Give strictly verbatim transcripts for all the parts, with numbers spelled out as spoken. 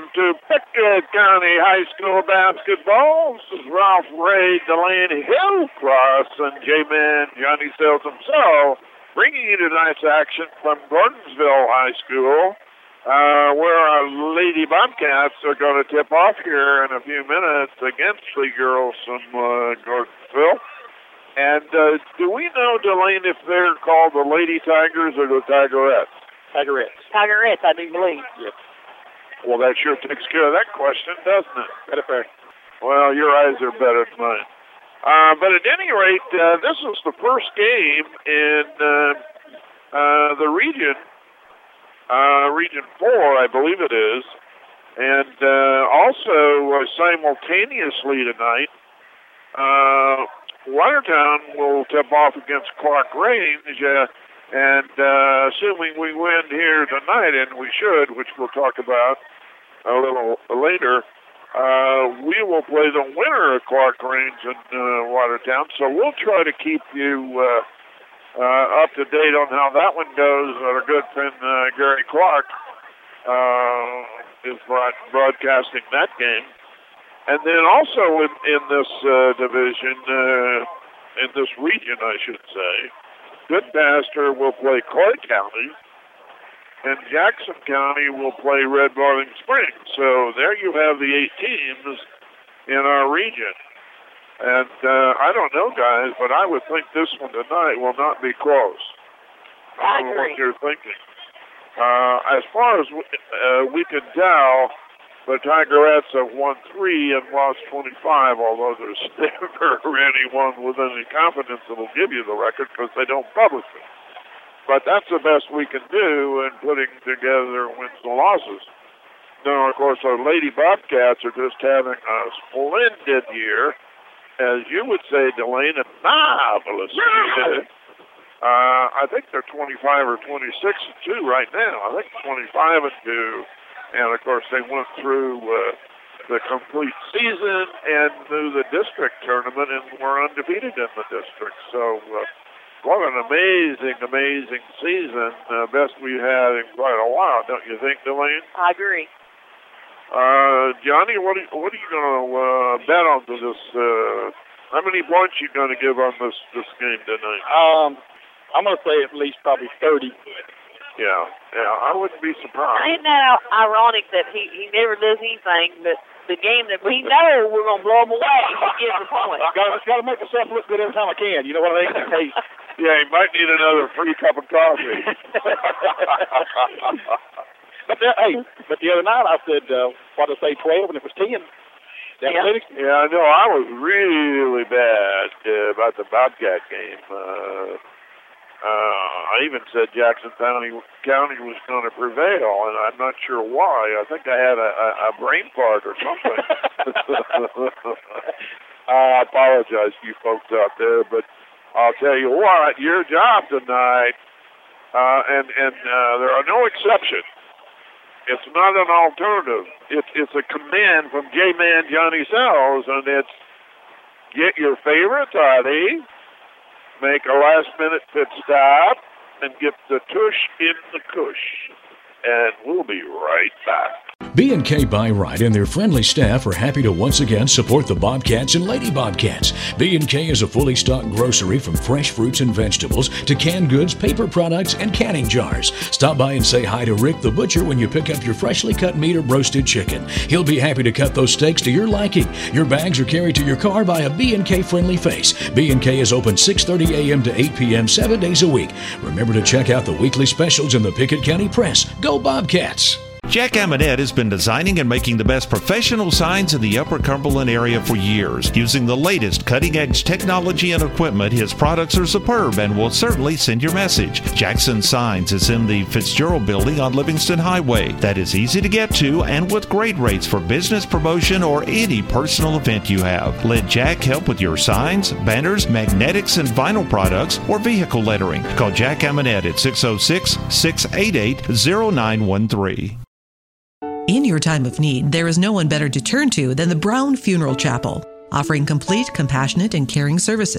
to Pickett County High School basketball. This is Ralph Ray, Delaney Hillcross, and J-Man Johnny Sales himself, bringing you tonight's action from Gordonsville High School, uh, where our Lady Bobcats are going to tip off here in a few minutes against the girls from uh, Gordonsville. And uh, do we know, Delane, if they're called the Lady Tigers or the Tigerettes? Tigerettes. Tigerettes, I do believe. Yes. Well, that sure takes care of that question, doesn't it? Better fair. Well, your eyes are better than mine. Uh, but at any rate, uh, this is the first game in uh, uh, the region, uh, Region four, I believe it is. And uh, also, uh, simultaneously tonight, uh, Watertown will tip off against Clark Range, uh, and uh, assuming we win here tonight, and we should, which we'll talk about a little later, uh, we will play the winner of Clark Range and uh, Watertown. So we'll try to keep you uh, uh, up to date on how that one goes. Our good friend uh, Gary Clark uh, is broad- broadcasting that game. And then also in, in this uh, division, uh, in this region, I should say, Goodpaster will play Clay County, and Jackson County will play Red Barling Springs. So there you have the eight teams in our region. And uh, I don't know, guys, but I would think this one tonight will not be close. I I don't know agree. what you're thinking. Uh, as far as we, uh, we can tell, the Tigerettes have won three and lost twenty-five, although there's never anyone with any confidence that will give you the record because they don't publish it. But that's the best we can do in putting together wins and losses. Now, of course, our Lady Bobcats are just having a splendid year, as you would say, Delane, a marvelous year. Uh, I think they're twenty-five or twenty-six and two right now. I think twenty-five and two. And, of course, they went through uh, the complete season and through the district tournament and were undefeated in the district. So, uh, what an amazing, amazing season. Uh, best we've had in quite a while, don't you think, Delane? I agree. Uh, Johnny, what are you, what are you going to uh, bet on to this? Uh, how many points are you going to give on this, this game tonight? Um, I'm going to say at least probably thirty. Yeah, yeah, I wouldn't be surprised. Isn't that ironic that he, he never does anything, but the game that we know we're going to blow him away, he gives the point. Got to make myself look good every time I can. You know what I mean? Hey. Yeah, he might need another free cup of coffee. But the, hey, but the other night I said, uh, what did I say, twelve, and it was ten. That Yeah. was Yeah, I know. I was really bad uh, about the Bobcat game. Uh, uh, I even said Jackson County, County was going to prevail, and I'm not sure why. I think I had a, a, a brain fart or something. I apologize to you folks out there, but I'll tell you what, your job tonight, uh, and, and uh, there are no exceptions. It's not an alternative. It's it's a command from J-Man Johnny Sells, and it's get your favorite toddy, make a last-minute pit stop, and get the tush in the cush. And we'll be right back. B and K By-Rite and their friendly staff are happy to once again support the Bobcats and Lady Bobcats. B and K is a fully stocked grocery from fresh fruits and vegetables to canned goods, paper products, and canning jars. Stop by and say hi to Rick the Butcher when you pick up your freshly cut meat or roasted chicken. He'll be happy to cut those steaks to your liking. Your bags are carried to your car by a B and K friendly face. B and K is open six thirty a.m. to eight p.m. seven days a week. Remember to check out the weekly specials in the Pickett County Press. Go Bobcats! Jack Amonette has been designing and making the best professional signs in the Upper Cumberland area for years. Using the latest cutting-edge technology and equipment, his products are superb and will certainly send your message. Jackson Signs is in the Fitzgerald Building on Livingston Highway. That is easy to get to and with great rates for business promotion or any personal event you have. Let Jack help with your signs, banners, magnetics, and vinyl products or vehicle lettering. Call Jack Amonette at six oh six, six eight eight, oh nine one three. In your time of need, there is no one better to turn to than the Brown Funeral Chapel, offering complete, compassionate, and caring services.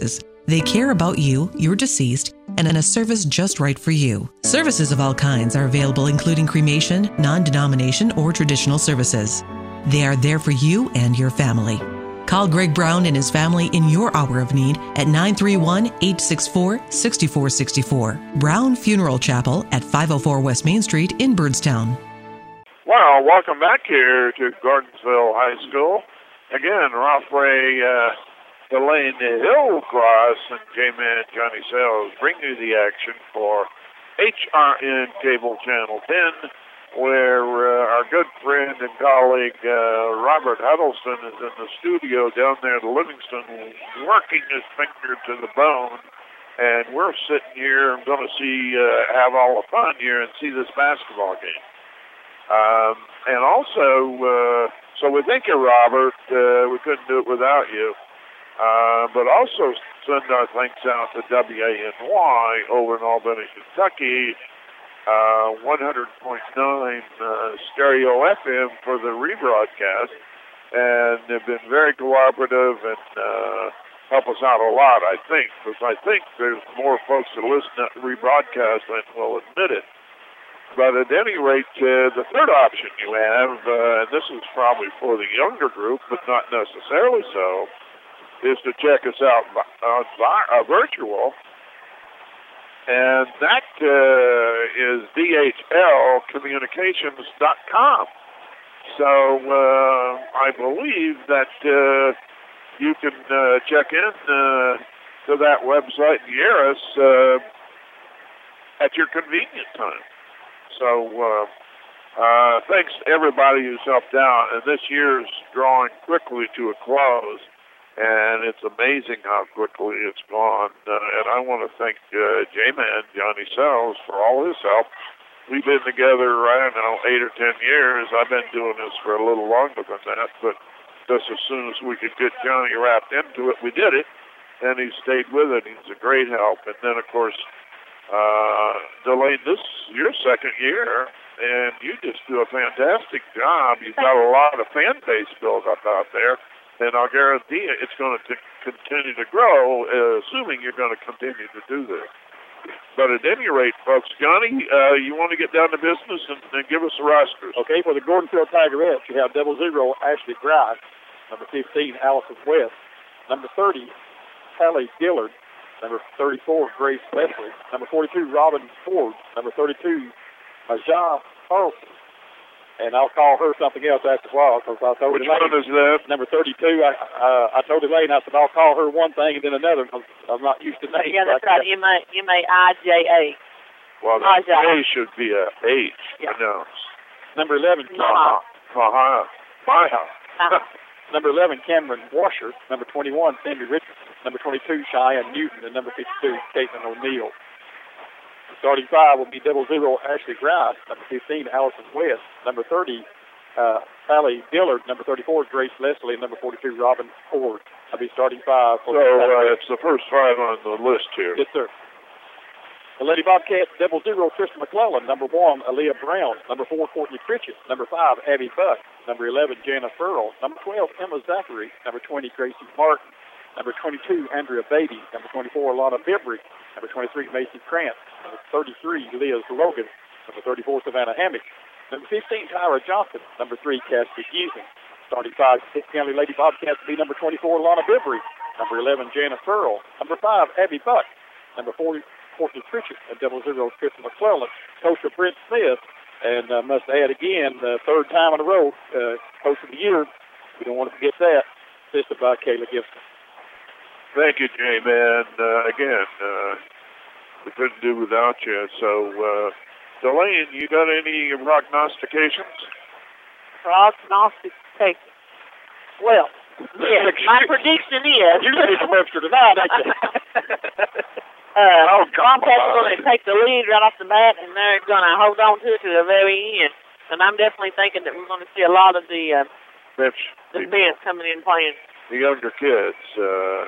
They care about you, your deceased, and in a service just right for you. Services of all kinds are available, including cremation, non-denomination, or traditional services. They are there for you and your family. Call Greg Brown and his family in your hour of need at nine three one, eight six four, six four six four. Brown Funeral Chapel at five oh four West Main Street in Birdstown. Well, welcome back here to Gordonsville High School. Again, Ralph Ray, uh, Delane Hillcross, and J-Man Johnny Sales bring you the action for H R N Cable Channel ten, where uh, our good friend and colleague uh, Robert Huddleston is in the studio down there at Livingston working his finger to the bone, and we're sitting here and going to see, uh, have all the fun here and see this basketball game. Um, and also, uh, so we thank you, Robert. Uh, we couldn't do it without you. Uh, but also send our thanks out to W A N Y over in Albany, Kentucky, uh, one hundred point nine uh, stereo F M for the rebroadcast. And they've been very cooperative and uh, help us out a lot, I think, because I think there's more folks that listen to the rebroadcast than will admit it. But at any rate, uh, the third option you have, uh, and this is probably for the younger group, but not necessarily so, is to check us out on uh, virtual, and that uh, is D H L communications dot com. So uh, I believe that uh, you can uh, check in uh, to that website and hear us uh, at your convenient time. So uh, uh, thanks to everybody who's helped out, and this year's drawing quickly to a close. And it's amazing how quickly it's gone. Uh, and I want to thank uh, J-Man, Johnny Sells, for all his help. We've been together, I don't know, eight or ten years. I've been doing this for a little longer than that. But just as soon as we could get Johnny wrapped into it, we did it. And he stayed with it. He's a great help. And then, of course, uh, Delane, this is your second year. And you just do a fantastic job. You've got a lot of fan base built up out there. And I'll guarantee you it's going to continue to grow, uh, assuming you're going to continue to do this. But at any rate, folks, Johnny, uh, you want to get down to business and, and give us the rosters. Okay, for the Gordonsville Tigerettes, you have double zero Ashley Grice, number fifteen, Allison West, number thirty, Hallie Dillard, number thirty-four, Grace Leslie, number forty-two, Robin Ford, number thirty-two, Majah Carlson. And I'll call her something else after a while because I told Which Elaine. Which one is that? Number thirty-two. I uh, I told Elaine, I said, I'll call her one thing and then another because I'm not used to names. Yeah, that's right. M A I J A. Well, the A should be a H yeah. pronounced. Number eleven. Maha. Maha. Maha. Number eleven, Cameron Washer. Number twenty-one, Cindy Richardson. Number twenty-two, Cheyenne Newton. And number fifty-two, Caitlin O'Neill. Starting five will be double zero Ashley Grice, number fifteen Allison West, number thirty uh, Hallie Dillard, number thirty-four Grace Leslie, and number forty-two Robin Ford. I'll be starting five. For so uh, it's the first five on the list here. Yes, sir. The Lady Bobcats double zero Krista McClellan, number one Aaliyah Brown, number four Courtney Pritchett, number five Abby Buck, number eleven Jana Furl, number twelve Emma Zachary, number twenty Gracie Martin, number twenty-two Andrea Beatty, number twenty-four Lana Bibry, number twenty-three Macy Krantz, number thirty-three Liz Logan, number thirty-four Savannah Hammock, number fifteen Tyra Johnson, number three Cassidy Giesen. Starting five County Lady Bobcats will be number twenty-four Lana Bibry, number eleven Jana Furl, number five Abby Buck, number forty Courtney Pritchett, and double zero Krista McClellan. Coach of Brent Smith, and uh, must add again, the uh, third time in a row, uh, Coach of the Year. We don't want to forget that. Assisted by Kayla Gibson. Thank you, J-Man. Uh, again, uh, we couldn't do without you. So, uh, Delane, you got any prognostications? Prognostications. Well, yes, my prediction is... You need some extra tonight, ain't you? uh, oh, Bobcats are going to take the lead right off the bat, and they're going to hold on to it to the very end. And I'm definitely thinking that we're going to see a lot of the, uh, bench, the bench coming in playing. The younger kids. Uh,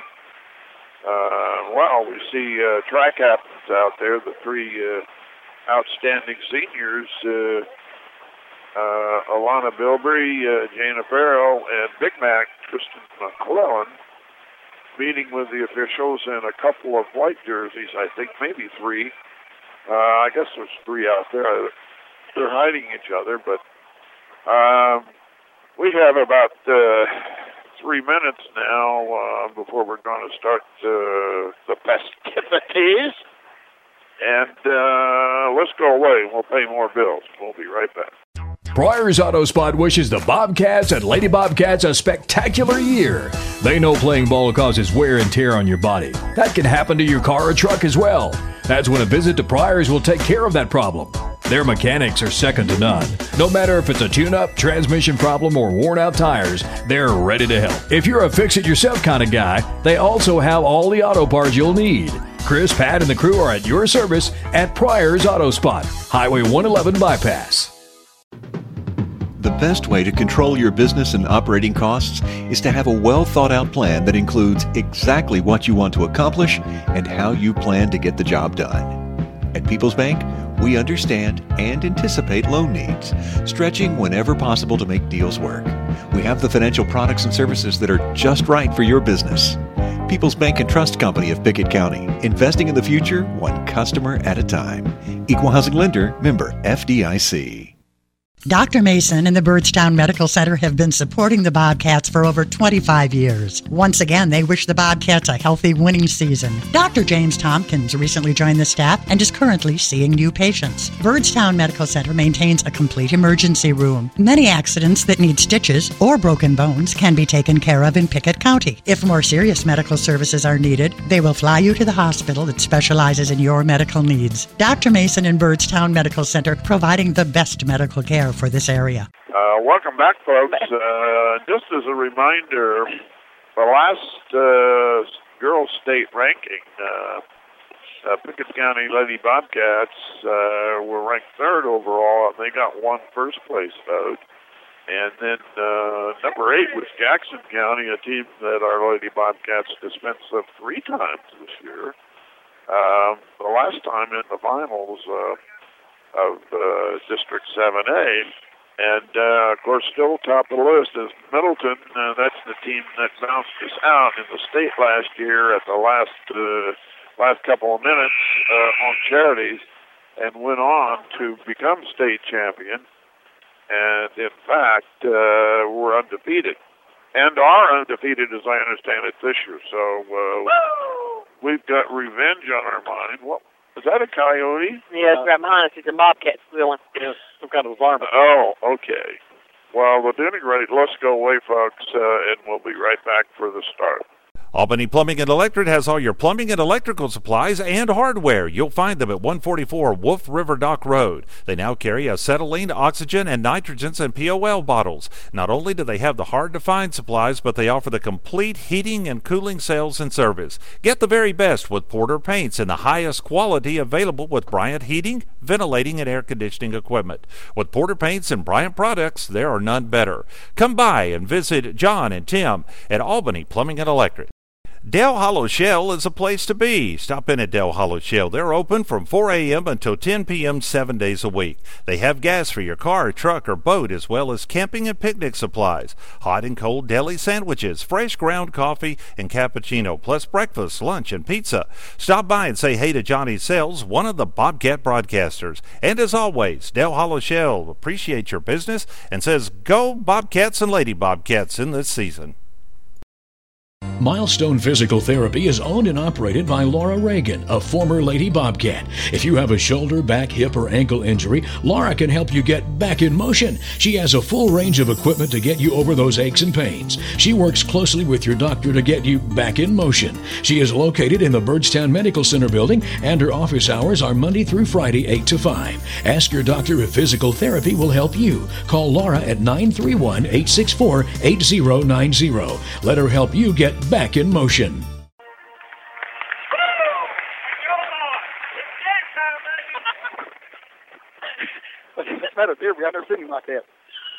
uh, well, we see uh, track captains out there, the three uh, outstanding seniors, uh, uh, Alana Bilbrey, uh, Jana Farrell, and Big Mac, Tristan McClellan. meeting with the officials and a couple of white jerseys, I think, maybe three. Uh, I guess there's three out there. They're hiding each other, but um, we have about uh, three minutes now uh, before we're going to start uh, the festivities. And uh, let's go away. We'll pay more bills. We'll be right back. Pryor's Auto Spot wishes the Bobcats and Lady Bobcats a spectacular year. They know playing ball causes wear and tear on your body. That can happen to your car or truck as well. That's when a visit to Pryor's will take care of that problem. Their mechanics are second to none. No matter if it's a tune-up, transmission problem, or worn-out tires, they're ready to help. If you're a fix-it-yourself kind of guy, they also have all the auto parts you'll need. Chris, Pat, and the crew are at your service at Pryor's Auto Spot, Highway one eleven Bypass. The best way to control your business and operating costs is to have a well-thought-out plan that includes exactly what you want to accomplish and how you plan to get the job done. At People's Bank, we understand and anticipate loan needs, stretching whenever possible to make deals work. We have the financial products and services that are just right for your business. People's Bank and Trust Company of Pickett County, investing in the future one customer at a time. Equal Housing Lender, member F D I C. Doctor Mason and the Byrdstown Medical Center have been supporting the Bobcats for over twenty-five years. Once again, they wish the Bobcats a healthy winning season. Doctor James Tompkins recently joined the staff and is currently seeing new patients. Byrdstown Medical Center maintains a complete emergency room. Many accidents that need stitches or broken bones can be taken care of in Pickett County. If more serious medical services are needed, they will fly you to the hospital that specializes in your medical needs. Doctor Mason and Byrdstown Medical Center, providing the best medical care for this area. Uh, welcome back, folks. Uh, just as a reminder, the last uh, girls' state ranking, uh, uh, Pickett County Lady Bobcats uh, were ranked third overall, and they got one first-place vote. And then uh, number eight was Jackson County, a team that our Lady Bobcats dispensed of three times this year. Um, the last time in the finals uh, of uh, District seven A. And, uh, of course, still top of the list is Middleton. Uh, that's the team that bounced us out in the state last year at the last uh, last couple of minutes uh, on charities and went on to become state champion. And, in fact, uh, we're undefeated. And are undefeated, as I understand it, this year. So uh, we've got revenge on our mind. What? Is that a coyote? Yeah, it's right behind us. It's a bobcat squealing. Yes, some kind of varmint. Oh, okay. Well, at any rate, let's go away, folks, uh, and we'll be right back for the start. Albany Plumbing and Electric has all your plumbing and electrical supplies and hardware. You'll find them at one forty-four Wolf River Dock Road. They now carry acetylene, oxygen, and nitrogens and P O L bottles. Not only do they have the hard-to-find supplies, but they offer the complete heating and cooling sales and service. Get the very best with Porter Paints and the highest quality available with Bryant Heating, Ventilating, and Air Conditioning equipment. With Porter Paints and Bryant products, there are none better. Come by and visit John and Tim at Albany Plumbing and Electric. Dell Hollow Shell is a place to be. Stop in at Dell Hollow Shell. They're open from four a.m. until ten p.m. seven days a week. They have gas for your car, truck, or boat, as well as camping and picnic supplies, hot and cold deli sandwiches, fresh ground coffee, and cappuccino, plus breakfast, lunch, and pizza. Stop by and say hey to Johnny Sells, one of the Bobcat broadcasters. And as always, Dell Hollow Shell appreciates your business and says go Bobcats and Lady Bobcats in this season. Milestone Physical Therapy is owned and operated by Laura Reagan, a former Lady Bobcat. If you have a shoulder, back, hip, or ankle injury, Laura can help you get back in motion. She has a full range of equipment to get you over those aches and pains. She works closely with your doctor to get you back in motion. She is located in the Byrdstown Medical Center building, and her office hours are Monday through Friday, eight to five. Ask your doctor if physical therapy will help you. Call Laura at nine three one, eight six four, eight zero nine zero. Let her help you get back in motion. That's not a deer. I've never seen him like that.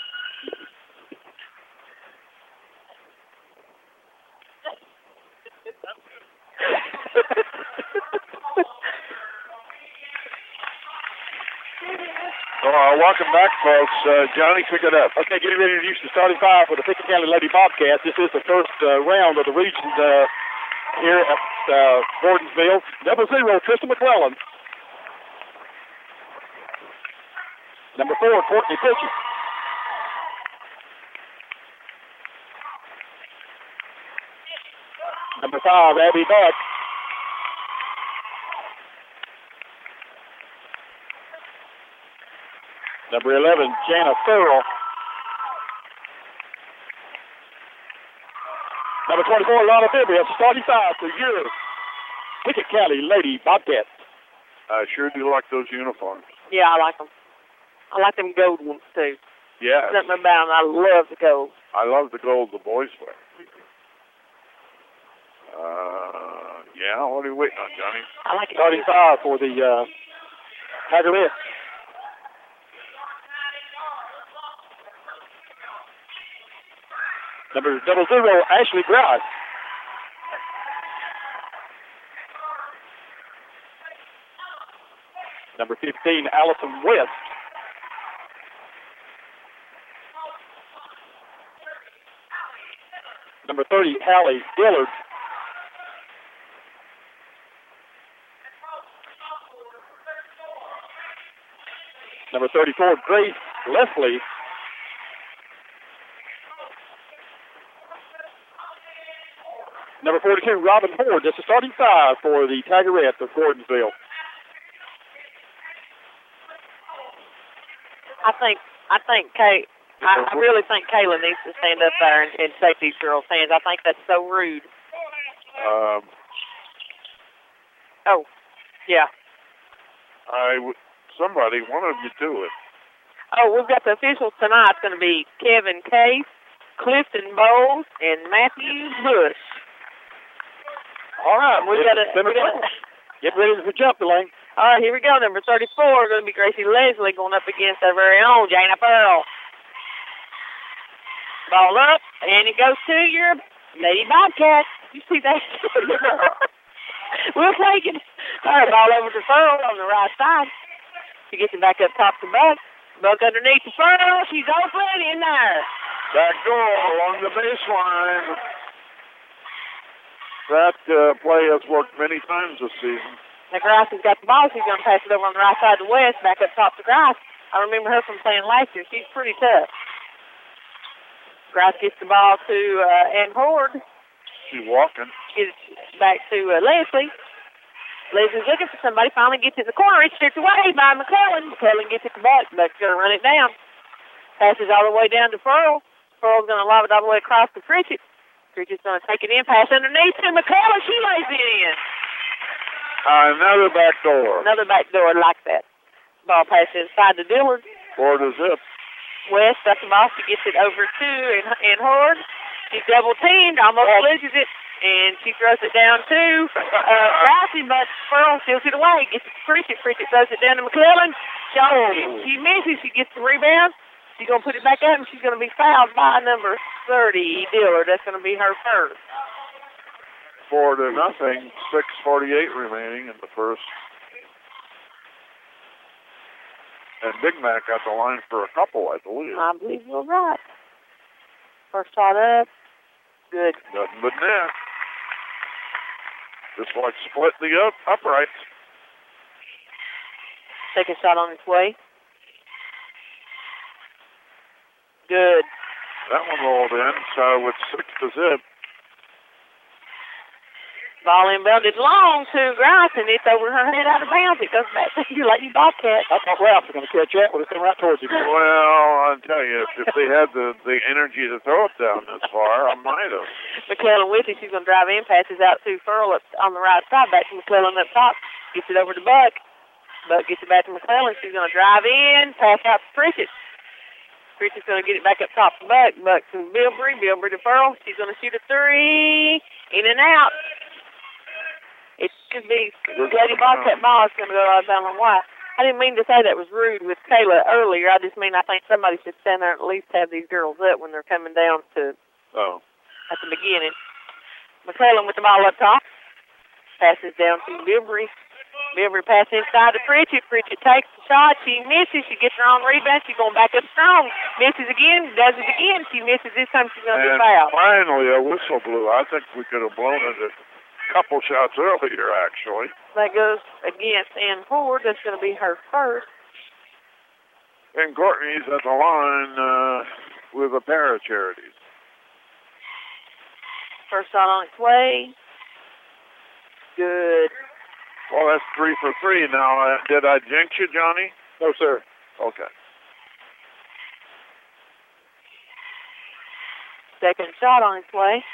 Uh, welcome back, folks. Uh, Johnny, pick it up. Okay, getting ready to introduce the starting five for the Pickett County Lady Bobcats. This is the first uh, round of the region uh, here at uh, Gordonsville. Double zero, Tristan McClellan. Number four, Courtney Pritchett. Number five, Abby Buck. Number eleven, Jana Farrell. Number twenty-four, Lana Bibby. That's starting five for your Pickett County Lady Bobcats. I sure do like those uniforms. Yeah, I like them. I like them gold ones, too. Yeah. Something about them. I love the gold. I love the gold the boys wear. Uh, yeah, what are you waiting on, Johnny? I like it. Starting five for the uh, Tiger West. Number double zero, Ashley Grice. Number fifteen, Allison West. Number thirty, Hallie Dillard. Number thirty-four, Grace Leslie. Number forty-two, Robin Ford. That's the starting five for the Tigerettes of Gordonsville. I think, I think Kay, I, I really think Kayla needs to stand up there and, and shake these girls' hands. I think that's so rude. Um, oh, yeah. I w- somebody, one of you do it. Oh, we've got the officials tonight. It's going to be Kevin Case, Clifton Bowles, and Matthew Bush. All right, we got to get ready for jump, Elaine. All right, here we go. Number thirty-four, going to be Gracie Leslie going up against our very own Jana Pearl. Ball up, and it goes to your Lady Bobcat. You see that? We'll take it. All right, ball over to Pearl on the right side. She gets it back up top to Buck. Buck underneath the Pearl. She's open in there. Back door along the baseline. That uh, play has worked many times this season. Now, Grice has got the ball. She's going to pass it over on the right side to West, back up top to Grice. I remember her from playing last year. She's pretty tough. Grice gets the ball to uh, Ann Horde. She's walking. Gets back to uh, Leslie. Leslie's looking for somebody. Finally gets in the corner. It's stripped away by McClellan. McClellan gets it to Buck. Buck's going to run it down. Passes all the way down to Pearl. Pearl's going to lob it all the way across to Pritchett. Pritchett's going to take it in. Pass underneath to McClellan. She lays it in. Uh, another back door. Another back door like that. Ball pass inside to Dillard. Four to zip. West got the ball. She gets it over to Ann Horde. She's double teamed. Almost loses it. And she throws it down to uh, Rossi, but Pearl steals it away. Gets it to Pritchett. Pritchett throws it down to McClellan. She misses. She gets the rebound. She's going to put it back up, and she's going to be fouled by number thirty, Dillard. That's going to be her first. Four to nothing. six forty-eight remaining in the first. And Big Mac got the line for a couple, I believe. I believe you're right. First shot up. Good. Nothing but net. Just like split the up uprights. Second shot on its way. Good. That one rolled in, so with six to zip. Ball inbounded long to Grice, and it's over her head out of bounds. It goes back to your Lady Bobcat. I thought Ralph was going to catch that when it came right towards you. Well, I'll tell you, if, if they had the, the energy to throw it down this far, I might have. McClellan with it. She's going to drive in, passes out to Furl up on the right side, back to McClellan up top. Gets it over to Buck. Buck gets it back to McClellan. She's going to drive in, pass out to Pritchett. Pritchett's going to get it back up top to Buck. Buck to Bilbrey. Bilbrey to Furl. She's going to shoot a three. In and out. It should be Lady Bobcat ball is going to go out down on white. I didn't mean to say that was rude with Kayla earlier. I just mean I think somebody should stand there and at least have these girls up when they're coming down to oh. at the beginning. McClellan with the ball up top. Passes down to Bilbrey. Bilbrey pass inside to Pritchett. Pritchett takes the shot. She misses. She gets her own rebound. She's going back up strong. Misses again. Does it again. She misses. This time she's going to be fouled. Finally, a whistle blew. I think we could have blown it at couple shots earlier, actually. That goes against Ann Ford. That's going to be her first. And Courtney's at the line uh, with a pair of charities. First shot on its way. Good. Well, that's three for three now. Uh, did I jinx you, Johnny? No, sir. Okay. Second shot on its way.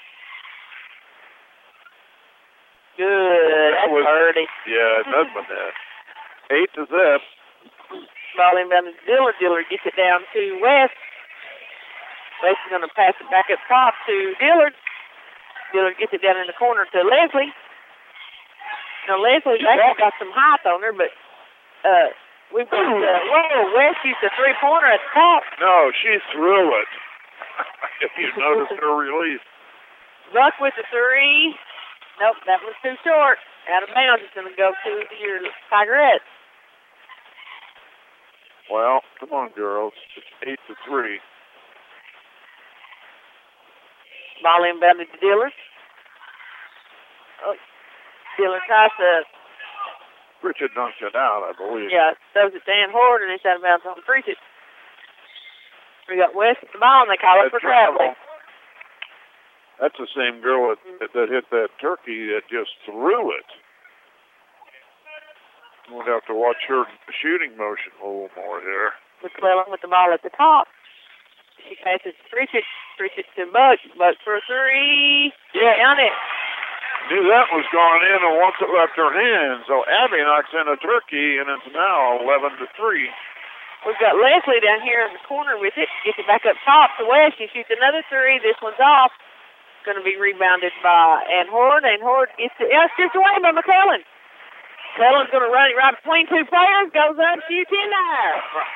Good. That's was, birdie. Yeah, that's been that. Eight to zip. Ball inbound to Dillard. Dillard gets it down to West. West is going to pass it back up top to Dillard. Dillard gets it down in the corner to Leslie. Now, Leslie's actually got some height on her, but uh, we've got, uh, whoa, West used a three-pointer at the top. No, she threw it. If you noticed her release. Buck with the three. Nope, that was too short. Out of bounds. It's going to go to your Tigerettes. Well, come on, girls. It's eight to three. Ball inbounded to Dillard. Oh, Dillard tries to. Pritchett dunked it out, I believe. Yeah, throws it to Ann Horde, and it's out of bounds on Pritchett. We got West at the ball, and they call it for traveling. That's the same girl that, mm-hmm. that hit that turkey that just threw it. We'll have to watch her shooting motion a little more here. McClellan with the ball at the top. She passes to Pritchett. Pritchett to Buck. Buck for three. Yeah, on it. Knew that was going in, and once it left her hand, so Abby knocks in a turkey, and it's now eleven to three. We've got Leslie down here in the corner with it. Gets it back up top to West. She shoots another three. This one's off. Going to be rebounded by Ann Horde. Ann Horde gets it. Yeah, it's just away by McClellan. McClellan's going to run it right between two players. Goes up, shoots in there.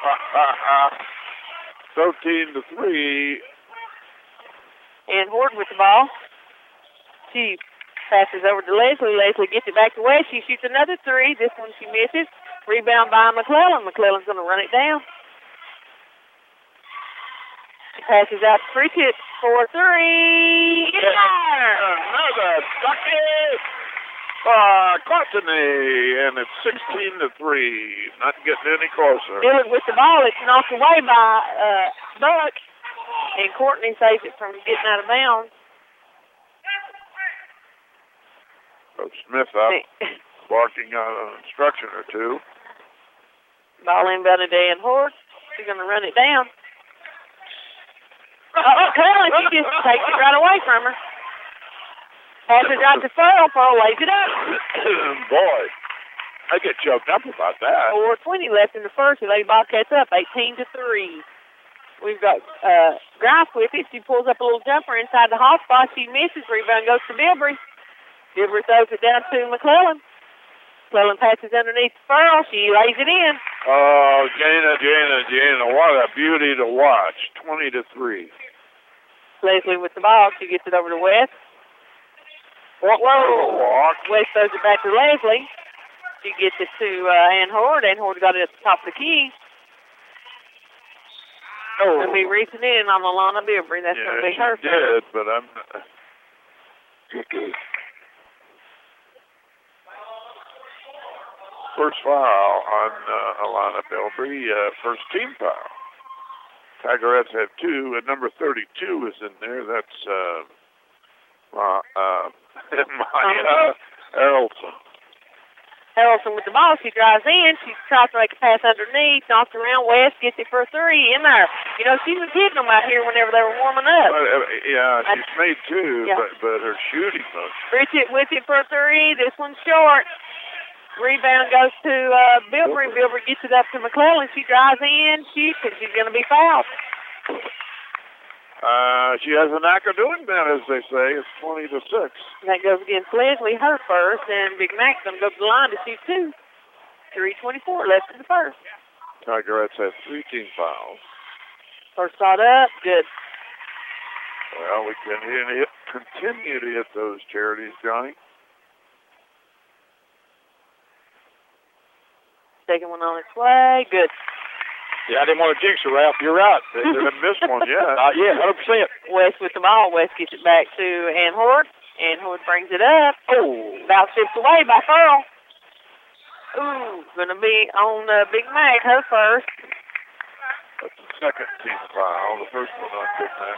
thirteen to three. Ann Horde with the ball. She passes over to Leslie. Leslie gets it back to West. She shoots another three. This one she misses. Rebound by McClellan. McClellan's going to run it down. She passes out to Pritchett for three. Get there! Another bucket by Courtney, and it's sixteen to three. Not getting any closer. Dillard with the ball. It's knocked away by uh, Buck, and Courtney saves it from getting out of bounds. Coach Smith up, barking out an instruction or two. Ball inbounded to Ann Horde. She's going to run it down. Oh, Curlin, she just takes it right away from her. Passes it out to Furl. Furl lays it up. Boy, I get choked up about that. four twenty left in the first. The Lady Bobcats up eighteen to three. We've got uh, Grice with it. She pulls up a little jumper inside the hot spot. She misses. Rebound goes to Bilbrey. Bilbrey throws it down to McClellan. McClellan passes underneath Furl. She lays it in. Oh, Jana, Jana, Jana, what a beauty to watch. twenty to three. Leslie with the ball. She gets it over to West. Whoa, whoa. West throws it back to Leslie. She gets it to uh, Ann Horde. Ann Horde got it at the top of the key. Oh. Going to be reaching in on Alana Bilbrey. That's yeah, going to be her. She did, but I'm not. First foul on uh, Alana Bilbrey, uh, first team foul. Tigerettes have two, and number thirty-two is in there. That's uh, uh, uh, Maya Harrelson. Harrelson with the ball. She drives in. She tries to make a pass underneath. Knocks around. West gets it for a three in there. You know, she was hitting them out here whenever they were warming up. But, uh, yeah, she's I, made two, yeah. but, but her shooting motion. Pritchett with it for a three. This one's short. Rebound goes to uh, Bilbrey. Bilbrey gets it up to McClellan. She drives in, shoots, and she's going to be fouled. Uh, she has a knack of doing that, as they say. It's twenty to six. That goes against Leslie, her first, and Big Mac's going to go to the line to shoot two. three twenty-four left in the first. Tigerettes have three team fouls. First shot up, good. Well, we can hit, continue to hit those charities, Johnny. Second one on its way. Good. Yeah, I didn't want to jinx her, Ralph. You're right. They haven't missed one yet. Uh, yeah, one hundred percent. West with the ball. West gets it back to Ann Horde. And Hood brings it up. Oh, about tipped away by Furl. Ooh, going to be on uh, Big Mac, her first. That's the second team foul. The first one on Big Mac.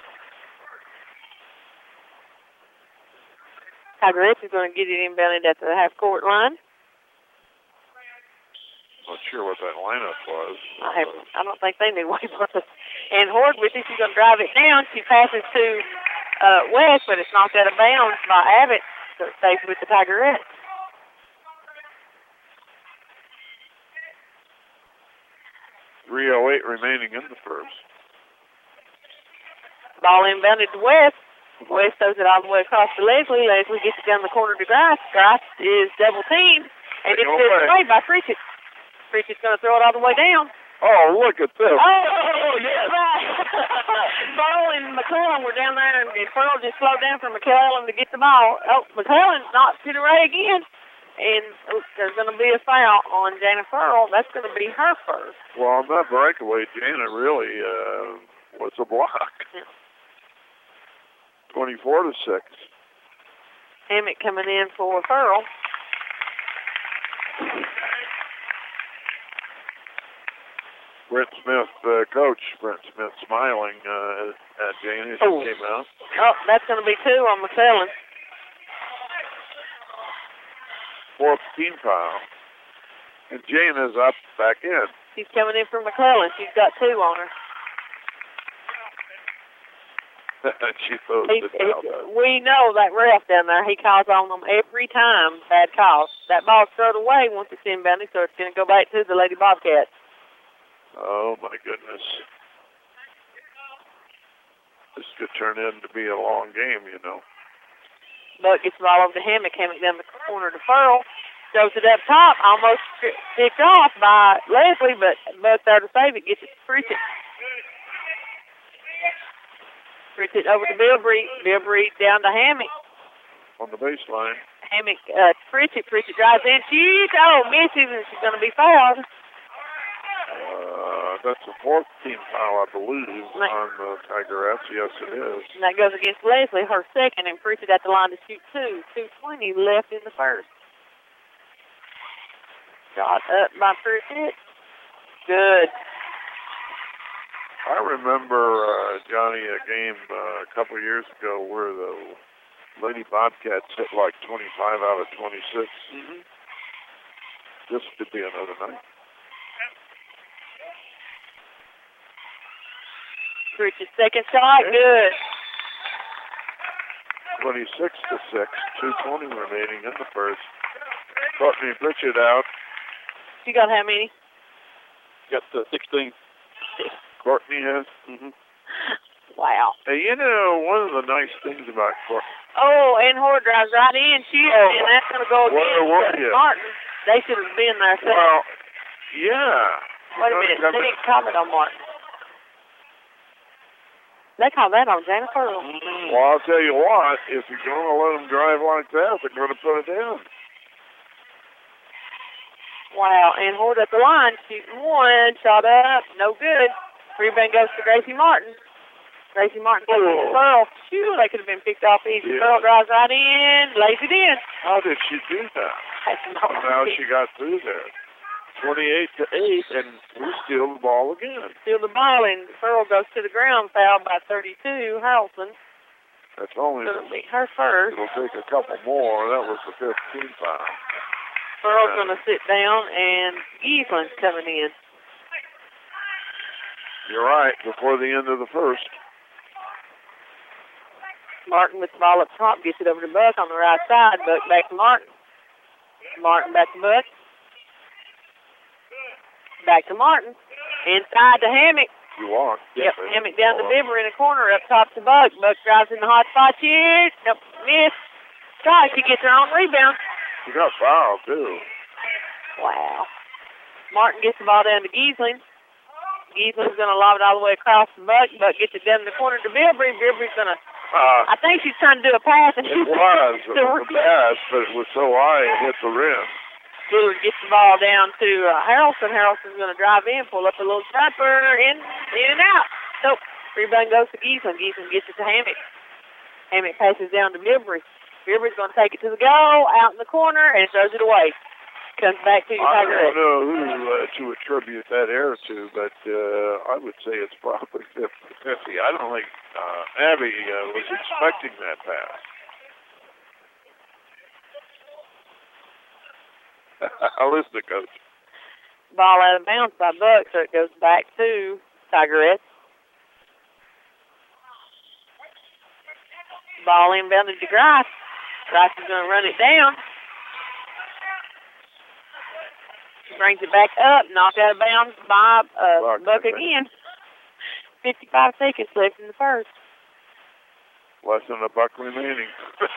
Tigerettes is going to get it inbounded at the half-court line. Not sure what that lineup was. I, have, I don't think they knew what it was. And Horde with it, she's going to drive it down. She passes to uh, West, but it's knocked out of bounds by Abbott, so it stays with the Tigerettes. three oh eight remaining in the first. Ball inbounded to West. West throws it all the way across to Leslie. Leslie gets it down the corner to Grice. Grice is double teamed, and it's tipped away by Pritchett. Pritchett's going to throw it all the way down. Oh, look at this. Oh, yes. Ball and McClellan were down there, and Pearl just slowed down for McClellan to get the ball. Oh, McClellan knocks it away again. And oh, there's going to be a foul on Jana Furl. That's going to be her first. Well, on that breakaway, Jana really uh, was a block. Yeah. twenty-four to six. Hammock coming in for Furl. Brent Smith, uh, coach Brent Smith, smiling uh, at Jana as oh. she came out. Oh, that's going to be two on McClellan. Fourth team foul. And Jana's up back in. She's coming in for McClellan. She's got two on her. She throws he, it down. He, we know that ref down there, he calls on them every time, bad calls. That ball's thrown away once it's inbounded, so it's going to go back to the Lady Bobcats. Oh, my goodness. This could turn in to be a long game, you know. Buck gets the ball over to Hammock. Hammock down the corner to Furl. Throws it up top. Almost picked off by Leslie, but Buck there to save it. Gets it to Pritchett. Pritchett over to Bilbrey. Bilbrey down to Hammock. On the baseline. Hammock, uh, Pritchett. Pritchett drives in. Shoots. Oh, misses, and she's going to be fouled. Uh, that's the fourth team foul, I believe, right. on the Tigerettes. Yes, it is. And that goes against Leslie, her second, and Pritchett at the line to shoot two. two twenty left in the first. Shot up by Pritchett. Good. I remember, uh, Johnny, a game uh, a couple years ago where the Lady Bobcats hit like twenty-five out of twenty-six. Mm-hmm. This could be another night. Pritchett's second shot, good. twenty-six to six, two twenty remaining in the first. Courtney Pritchett out. She got how many? Got uh, sixteen. Courtney has. Mm-hmm. Wow. Hey, you know, one of the nice things about Courtney. Oh, and Horde drives right in, shoots, oh, and that's going to go against Martin. They should have been there. So. Well, yeah. Wait a minute. They didn't comment on Martin. They call that on Jana Furl. Mm-hmm. Well, I'll tell you what, if you're going to let them drive like that, they're going to put it down. Wow, and Horde at the line, shooting one, shot up, no good. Rebound goes to Gracie Martin. Gracie Martin goes to Furl. Phew, they could have been picked off easy. Yeah. Furl drives right in, lays it in. How did she do that? Now she got through there. twenty-eight to eight, and we steal the ball again. Steal the ball, and Furl goes to the ground, fouled by thirty-two, Harrelson. That's only It'll be her first. It'll take a couple more. That was the fifteen foul. Furl's going to sit down, and Giesland's coming in. You're right, before the end of the first. Martin with the ball up top, gets it over to Buck on the right side. Buck back to Martin. Martin back to Buck. Back to Martin. Inside to Hammock. You walk. Yep, yes, Hammock down to Bibber in the corner, up top to Buck. Buck drives in the hot spot. Shoots. Nope, miss. Try. She gets her own rebound. She got fouled, too. Wow. Martin gets the ball down to Giesling. Gieslin's going to lob it all the way across the Buck. Buck gets it down in the corner to Bilbrey. Bilbrey's going to, uh, I think she's trying to do a pass. And it was a pass, but it was so high it hit the rim. Stewart gets the ball down to uh, Harrelson. Harrelson's going to drive in, pull up a little jumper, in, in and out. Nope. Rebound goes to Giesling. Giesling gets it to Hammock. Hammock passes down to Bilbrey. River's going to take it to the goal, out in the corner, and throws it away. Comes back to your I Tigerette. don't know who uh, to attribute that error to, but uh, I would say it's probably fifty fifty. I don't think uh, Abby uh, was expecting that pass. I'll listen to Coach. Ball out of bounds by Buck, so it goes back to Tigerette. Ball inbounded to Grice. Grice is going to run it down. He brings it back up, knocked out of bounds by uh, Buck again. fifty-five seconds left in the first. Less than a buck remaining.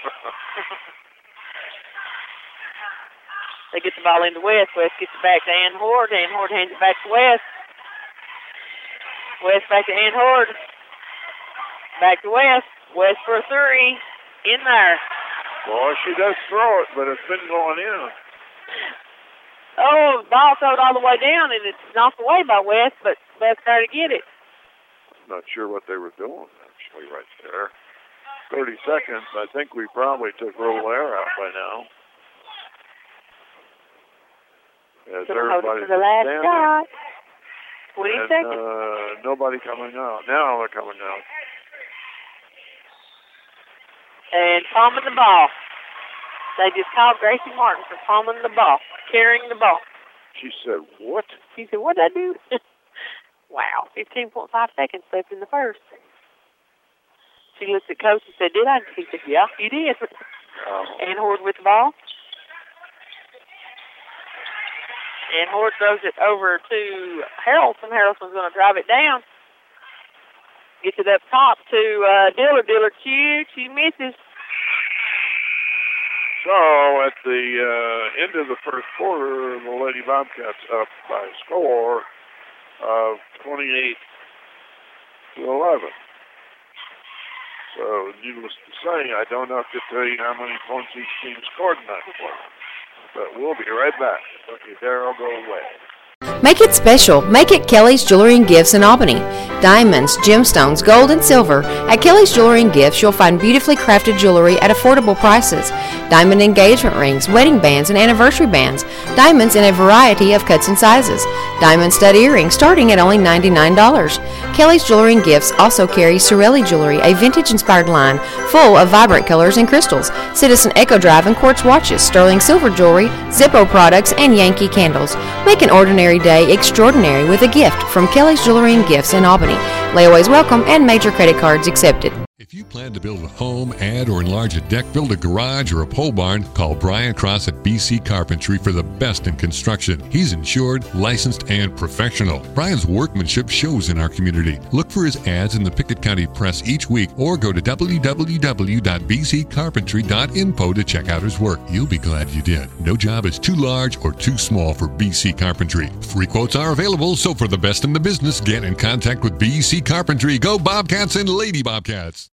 They get the ball into West. West gets it back to Ann Horde. Ann Horde hands it back to West. West back to Ann Horde. Back to West. West for a three. In there. Boy, she does throw it, but it's been going in. Oh, the ball thrown all the way down, and it's knocked away by West, but West tried to get it. Not sure what they were doing, actually, right there. thirty seconds. I think we probably took Roller out by now. As everybody's for the last standing. shot. twenty and, seconds. Uh, nobody coming out. Now they're coming out. And palming the ball. They just called Gracie Martin for palming the ball, carrying the ball. She said, what? She said, what'd I do? Wow, fifteen point five seconds left in the first. She looked at Coach and said, did I? He said, yeah, you did. Oh. Ann Horde with the ball. And Horde throws it over to Harrelson. Harrelson's going to drive it down. Gets it up top to uh, Diller. Diller shoots. She misses. So at the uh, end of the first quarter, the Lady Bobcats up by a score of twenty-eight to eleven. So needless to say, I don't have to tell you how many points each team scored in that quarter. But we'll be right back. Okay, Darryl, go away. Make it special. Make it Kelly's Jewelry and Gifts in Albany. Diamonds, gemstones, gold, and silver. At Kelly's Jewelry and Gifts, you'll find beautifully crafted jewelry at affordable prices. Diamond engagement rings, wedding bands, and anniversary bands. Diamonds in a variety of cuts and sizes. Diamond stud earrings starting at only ninety-nine dollars. Kelly's Jewelry and Gifts also carries Sorelli Jewelry, a vintage-inspired line full of vibrant colors and crystals. Citizen Echo Drive and quartz watches, sterling silver jewelry, Zippo products, and Yankee candles. Make an ordinary day extraordinary with a gift from Kelly's Jewelry and Gifts in Albany. Layaways welcome and major credit cards accepted. If you plan to build a home, add or enlarge a deck, build a garage, or a pole barn, call Brian Cross at B C Carpentry for the best in construction. He's insured, licensed, and professional. Brian's workmanship shows in our community. Look for his ads in the Pickett County Press each week or go to w w w dot b c carpentry dot info to check out his work. You'll be glad you did. No job is too large or too small for B C Carpentry. Free quotes are available, so for the best in the business, get in contact with B C Carpentry. Go Bobcats and Lady Bobcats.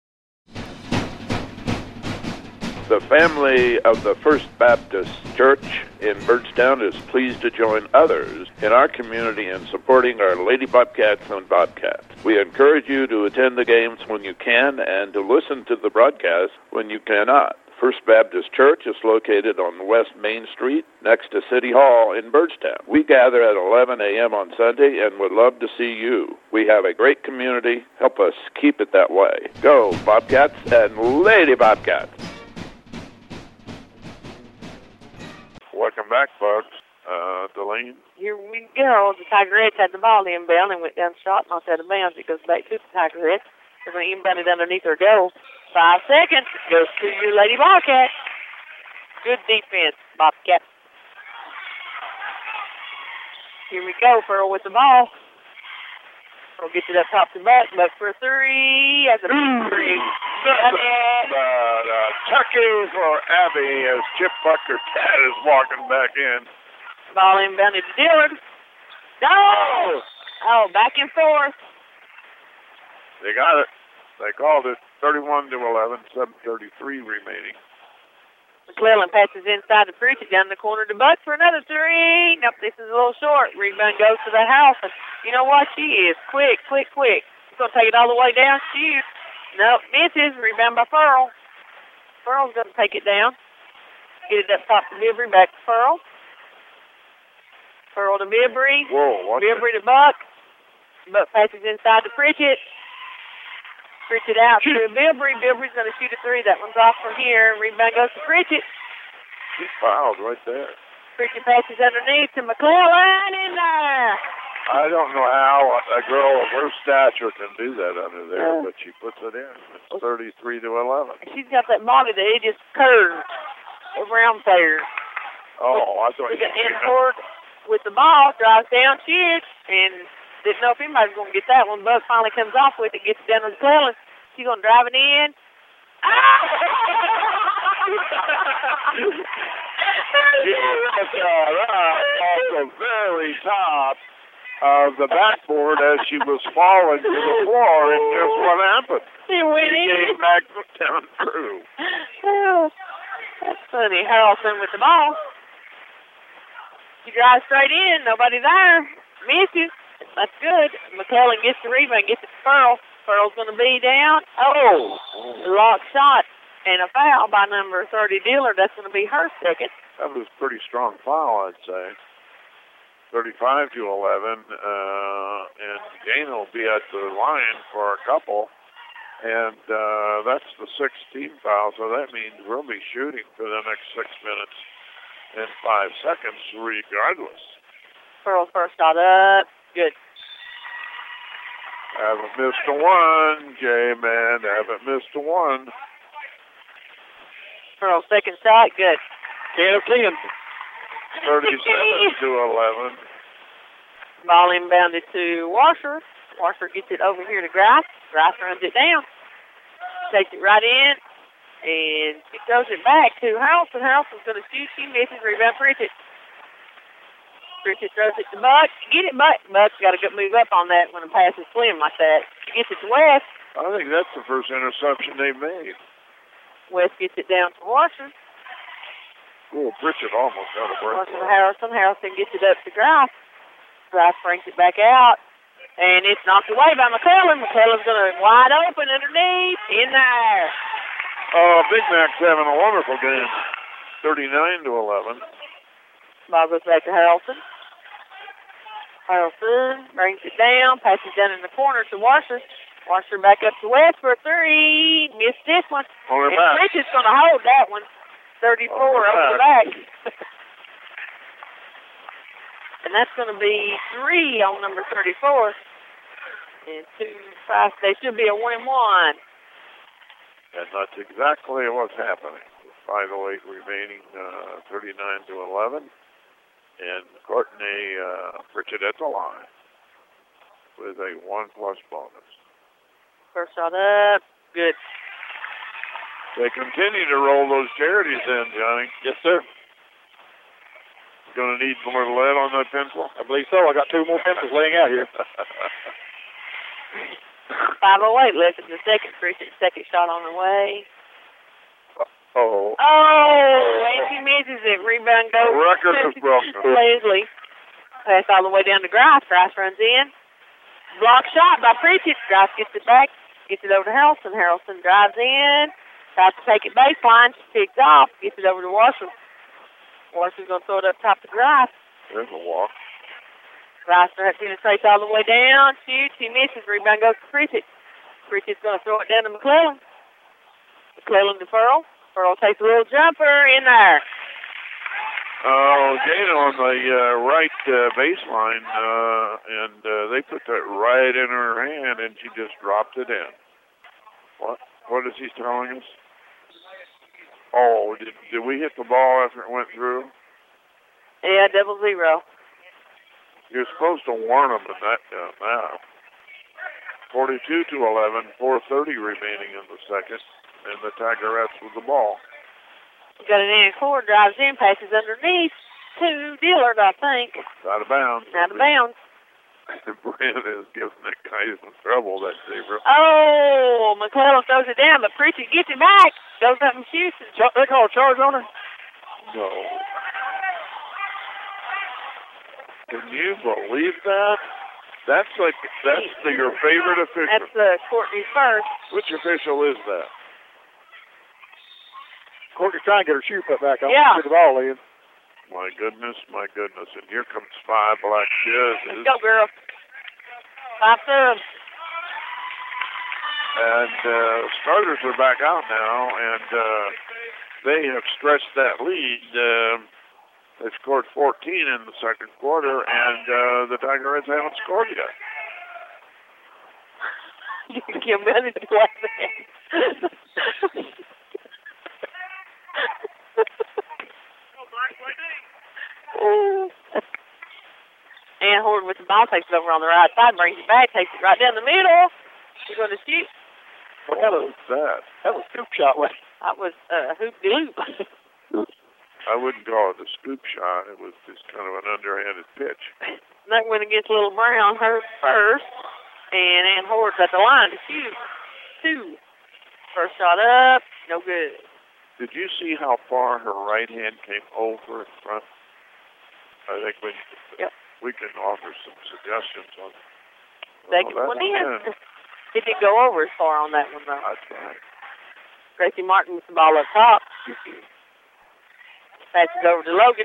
The family of the First Baptist Church in Birdstown is pleased to join others in our community in supporting our Lady Bobcats and Bobcats. We encourage you to attend the games when you can and to listen to the broadcast when you cannot. First Baptist Church is located on West Main Street next to City Hall in Birdstown. We gather at eleven a.m. on Sunday and would love to see you. We have a great community. Help us keep it that way. Go Bobcats and Lady Bobcats. Welcome back, folks. Uh, Delane. Here we go. The Tigerettes had the ball inbound and went down shot, knocked out of bounds. It goes back to the Tigerettes. They're going to inbound it underneath their goal. Five seconds. Goes to your Lady Bobcat. Good defense, Bobcat. Here we go. Pearl with the ball. Pearl gets it up top to Buck. Buck for a three. That's a three. Uh, uh, Tucky for Abby as Chip Bucker Cat is walking back in. Ball inbounded to Dillard. No! Oh, back and forth. They got it. They called it thirty-one to eleven, seven thirty-three remaining. McClellan passes inside to Pritchett down the corner to Buck for another three. Nope, this is a little short. Rebound goes to the house. And you know what? She is quick, quick, quick. She's going to take it all the way down. Shoot. Nope, misses. Rebound by Pearl. Furl's going to take it down. Get it up top to Bibry, back to Furl. Furl to Bibry. Whoa, watch Bibry to Buck. Buck passes inside to Pritchett. Pritchett out to Bibry. Bibry's going to shoot a three. That one's off from here. Rebound goes to Pritchett. He fouled right there. Pritchett passes underneath to McClellan in there. I don't know how a girl of her stature can do that under there, but she puts it in. It's thirty-three to eleven. She's got that body that it just curves around there. Oh, I thought she you got in forward with the ball, drives down, shoots, and didn't know if anybody's going to get that one. Buck finally comes off with it, gets it down to McClellan. She's going to drive it in. She hit that off the very top of the backboard as she was falling to the floor, and guess what happened? She went She in. came back down through. Oh, that's funny. Harrelson with the ball. She drives straight in. Nobody there. Misses. That's good. McClellan gets the rebound, gets it to Furl. Furl's going to be down. Oh, lock shot and a foul by number thirty, Dillard. That's going to be her second. That was a pretty strong foul, I'd say. thirty-five to eleven, uh, and Dana will be at the line for a couple, and uh, that's the sixteenth foul, so that means we'll be shooting for the next six minutes and five seconds regardless. Furl first shot up. Good. Haven't missed a one, J-Man, haven't missed a one. Furl second shot. Good. ten of ten. thirty-seven to eleven. Ball inbounded to Washer. Washer gets it over here to Grice. Grice runs it down. Takes it right in. And she throws it back to Harrelson. Harrelson's going to shoot. She misses. Rebound Pritchett. Pritchett throws it to Buck. Get it, Buck. Buck's got to go move up on that when a pass is slim like that. She gets it to West. I think that's the first interception they've made. West gets it down to Washer. Oh, Pritchett almost got a break. Washer to Harrelson. Harrelson gets it up to Grice. Grice brings it back out. And it's knocked away by McClellan. McClellan's going to wide open underneath. In there. Uh, Big Mac's having a wonderful game. thirty-nine to eleven. Ball goes back to Harrelson. Harrelson brings it down, passes down in the corner to Washer. Washer back up to West for a three. Missed this one. On her and back. Pritchett's going to hold that one. thirty-four over the back. And that's going to be three on number thirty-four. And two, five, they should be a one and one. And that's exactly what's happening. five oh eight remaining, uh, thirty-nine to eleven. And Courtney uh, Pritchett at the line with a one-plus bonus. First shot up. Good. They continue to roll those charities in, Johnny. Yes, sir. Going to need more lead on that pencil? I believe so. I got two more pencils laying out here. five oh eight left in the second. Pritchett's second shot on the way. Oh. Oh, and she misses it. Rebound goes. The record is broken. Leslie. Pass all the way down to Grice. Grice runs in. Block shot by Pritchett. Grice gets it back. Gets it over to Harrelson. Harrelson drives in. Tries to take it baseline. She picks off. Gets it over to Washer. Washer's going to throw it up top to Grice. There's a walk. Grice penetrates all the way down. Shoots. He misses. Rebound goes to Pritchett. Pritchett's going to throw it down to McClellan. McClellan to Furl. Furl takes a little jumper in there. Oh, Dana on the uh, right uh, baseline, uh, and uh, they put that right in her hand, and she just dropped it in. What? What is he telling us? Oh, did, did we hit the ball after it went through? Yeah, double zero. You're supposed to warn them in that uh, now. forty-two to eleven, four thirty remaining in the second. And the Tigerettes with the ball. Got it in forward, drives in, passes underneath to Dillard, I think. Out of bounds. Out of bounds. Brent is giving that guy some trouble, that zebra. Oh, McClellan throws it down, but Pritchett gets it back. Goes up and shoots. They call a charge on her? No. Can you believe that? That's like, that's the, your favorite official. That's uh, Courtney's first. Which official is that? Courtney trying to get her shoe put back on. Yeah. Get the ball in. My goodness, my goodness. And here comes five black jerseys. Let's go, girl. Five subs. And uh, starters are back out now, and uh, they have stretched that lead. Uh, they scored fourteen in the second quarter, and uh, the Tiger Reds haven't scored yet. You can give me anything like that. And Horton with the ball takes it over on the right side, brings it back, takes it right down the middle. She's going to shoot. What was that? That was scoop shot way. That was uh, hoop-de-loop. I wouldn't call it a scoop shot. It was just kind of an underhanded pitch. That went against Little Brown, her first. And Ann Horton's at the line to shoot. Two. First shot up, no good. Did you see how far her right hand came over in front? I think we, yep. we can offer some suggestions on Second well, one in. It didn't go over as far on that one, though. That's right. Gracie Martin with the ball up top. Passes over to Logan.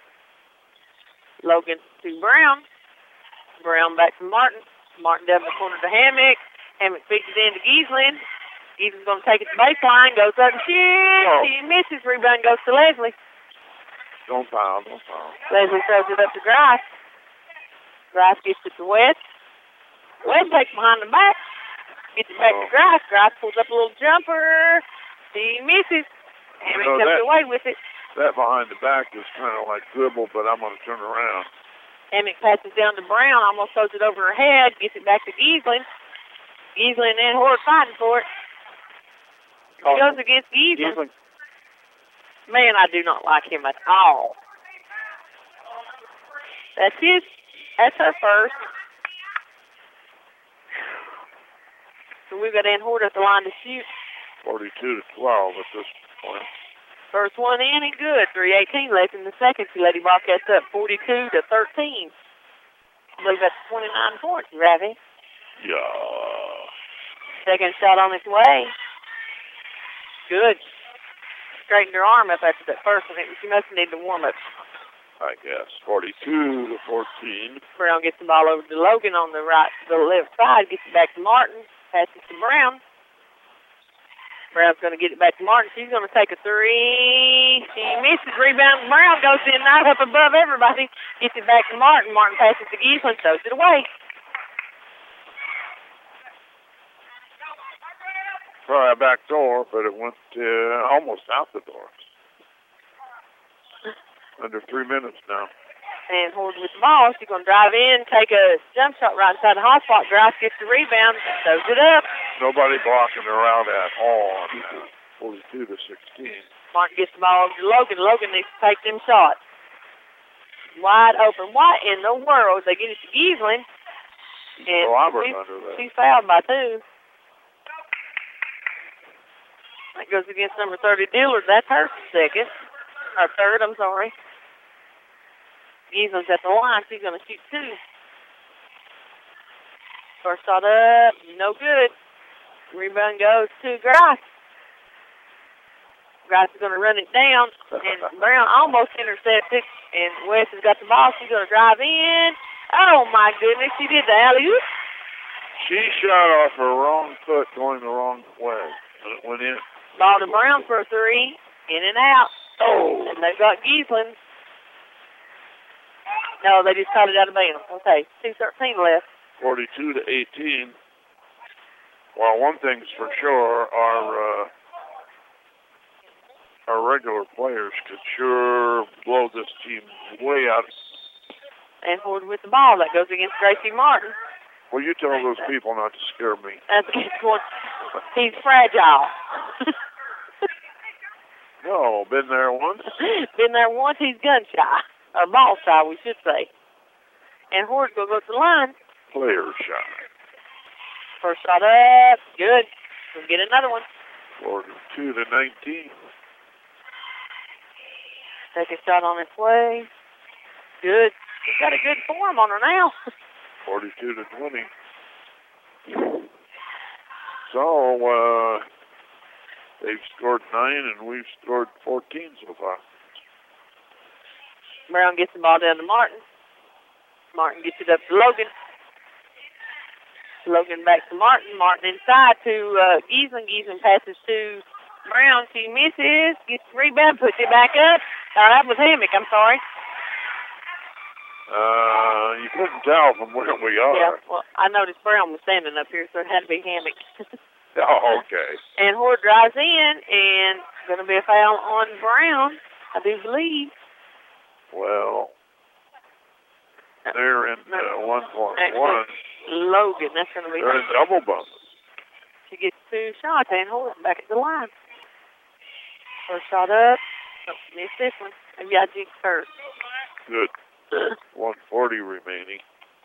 Logan to Brown. Brown back to Martin. Martin down the corner to Hammock. Hammock feeds it in to Giesland. Giesland's going to take it to baseline. Goes up and shoots. Oh. He misses. Rebound goes to Leslie. Don't foul, don't foul. Leslie throws it up to Grice. Grice gets it to West. West takes behind the back. Gets it back oh. to Grice. Grice pulls up a little jumper. He misses. Hammock you know, comes that, away with it. That behind the back is kind of like dribble, but I'm going to turn around. Hammock passes down to Brown, almost throws it over her head, gets it back to Giesland. Giesland and Hort fighting for it. He goes against Giesland. Man, I do not like him at all. That's his. That's her first. So we've got Ann Hort at the line to shoot. forty-two to twelve at this point. First one in and good. three eighteen left in the second. See Lady Bobcats up forty-two to thirteen. I believe that's twenty-nine points, Ravi. Yeah. Second shot on its way. Good. Straightened her arm up after that first. I think she must have needed a warm-up. I guess. forty-two to fourteen. Brown gets the ball over to Logan on the right, the left side. Gets it back to Martin. Passes to Brown. Brown's going to get it back to Martin. She's going to take a three. She misses. Rebound. Brown goes in right up above everybody. Gets it back to Martin. Martin passes to Giesland. Throws it away. Probably a back door, but it went uh, almost out the door. Under three minutes now. And Hort with the ball. She's going to drive in, take a jump shot right inside the hot spot. Grice gets the rebound, throws it up. Nobody blocking her out at all on that. forty-two to sixteen. Martin gets the ball over to Logan. Logan needs to take them shots. Wide open. What in the world? They get it to Giesland. And Robert she's, under that. she's fouled by two. That goes against number thirty, Dillard. That's her second. Or third, I'm sorry. Giesland's at the line. She's going to shoot two. First shot up. No good. Rebound goes to Grice. Grice is going to run it down. And Brown almost intercepts it. And West has got the ball. She's going to drive in. Oh, my goodness. She did the alley-oop. She shot off her wrong foot going the wrong way. And it went in. Ball to Brown for a three. In and out. Oh. And they've got Giesland. No, they just caught it out of bounds. Okay, two thirteen left. forty-two to eighteen. Well, one thing's for sure, our uh, our regular players could sure blow this team way out. And Ford with the ball. That goes against Gracie Martin. Well, you tell those people not to scare me. That's against one. He's fragile. No, been there once. Been there once. He's gun shy. Or ball shy, we should say. And Hord's going to go to the line. Player shy. First shot up. Good. We'll get another one. forty-two to nineteen. Second shot on its way. Good. She's got a good form on her now. forty-two to twenty. So, uh, They've scored nine, and we've scored fourteen so far. Brown gets the ball down to Martin. Martin gets it up to Logan. Logan back to Martin. Martin inside to uh, Giesman. Giesman passes to Brown. She misses. Gets the rebound. Puts it back up. Oh, that was Hammock. I'm sorry. Uh, you couldn't tell from where we are. Yeah, well, I noticed Brown was standing up here, so it had to be Hammock. Oh, okay. And Horde drives in, and going to be a foul on Brown, I do believe. Well, they're in uh, one point one. Logan, that's going to be... They're in double bump. She gets two shots, and Horde back at the line. First shot up. Oh, missed this one. Maybe I jinxed her. Good. one forty remaining.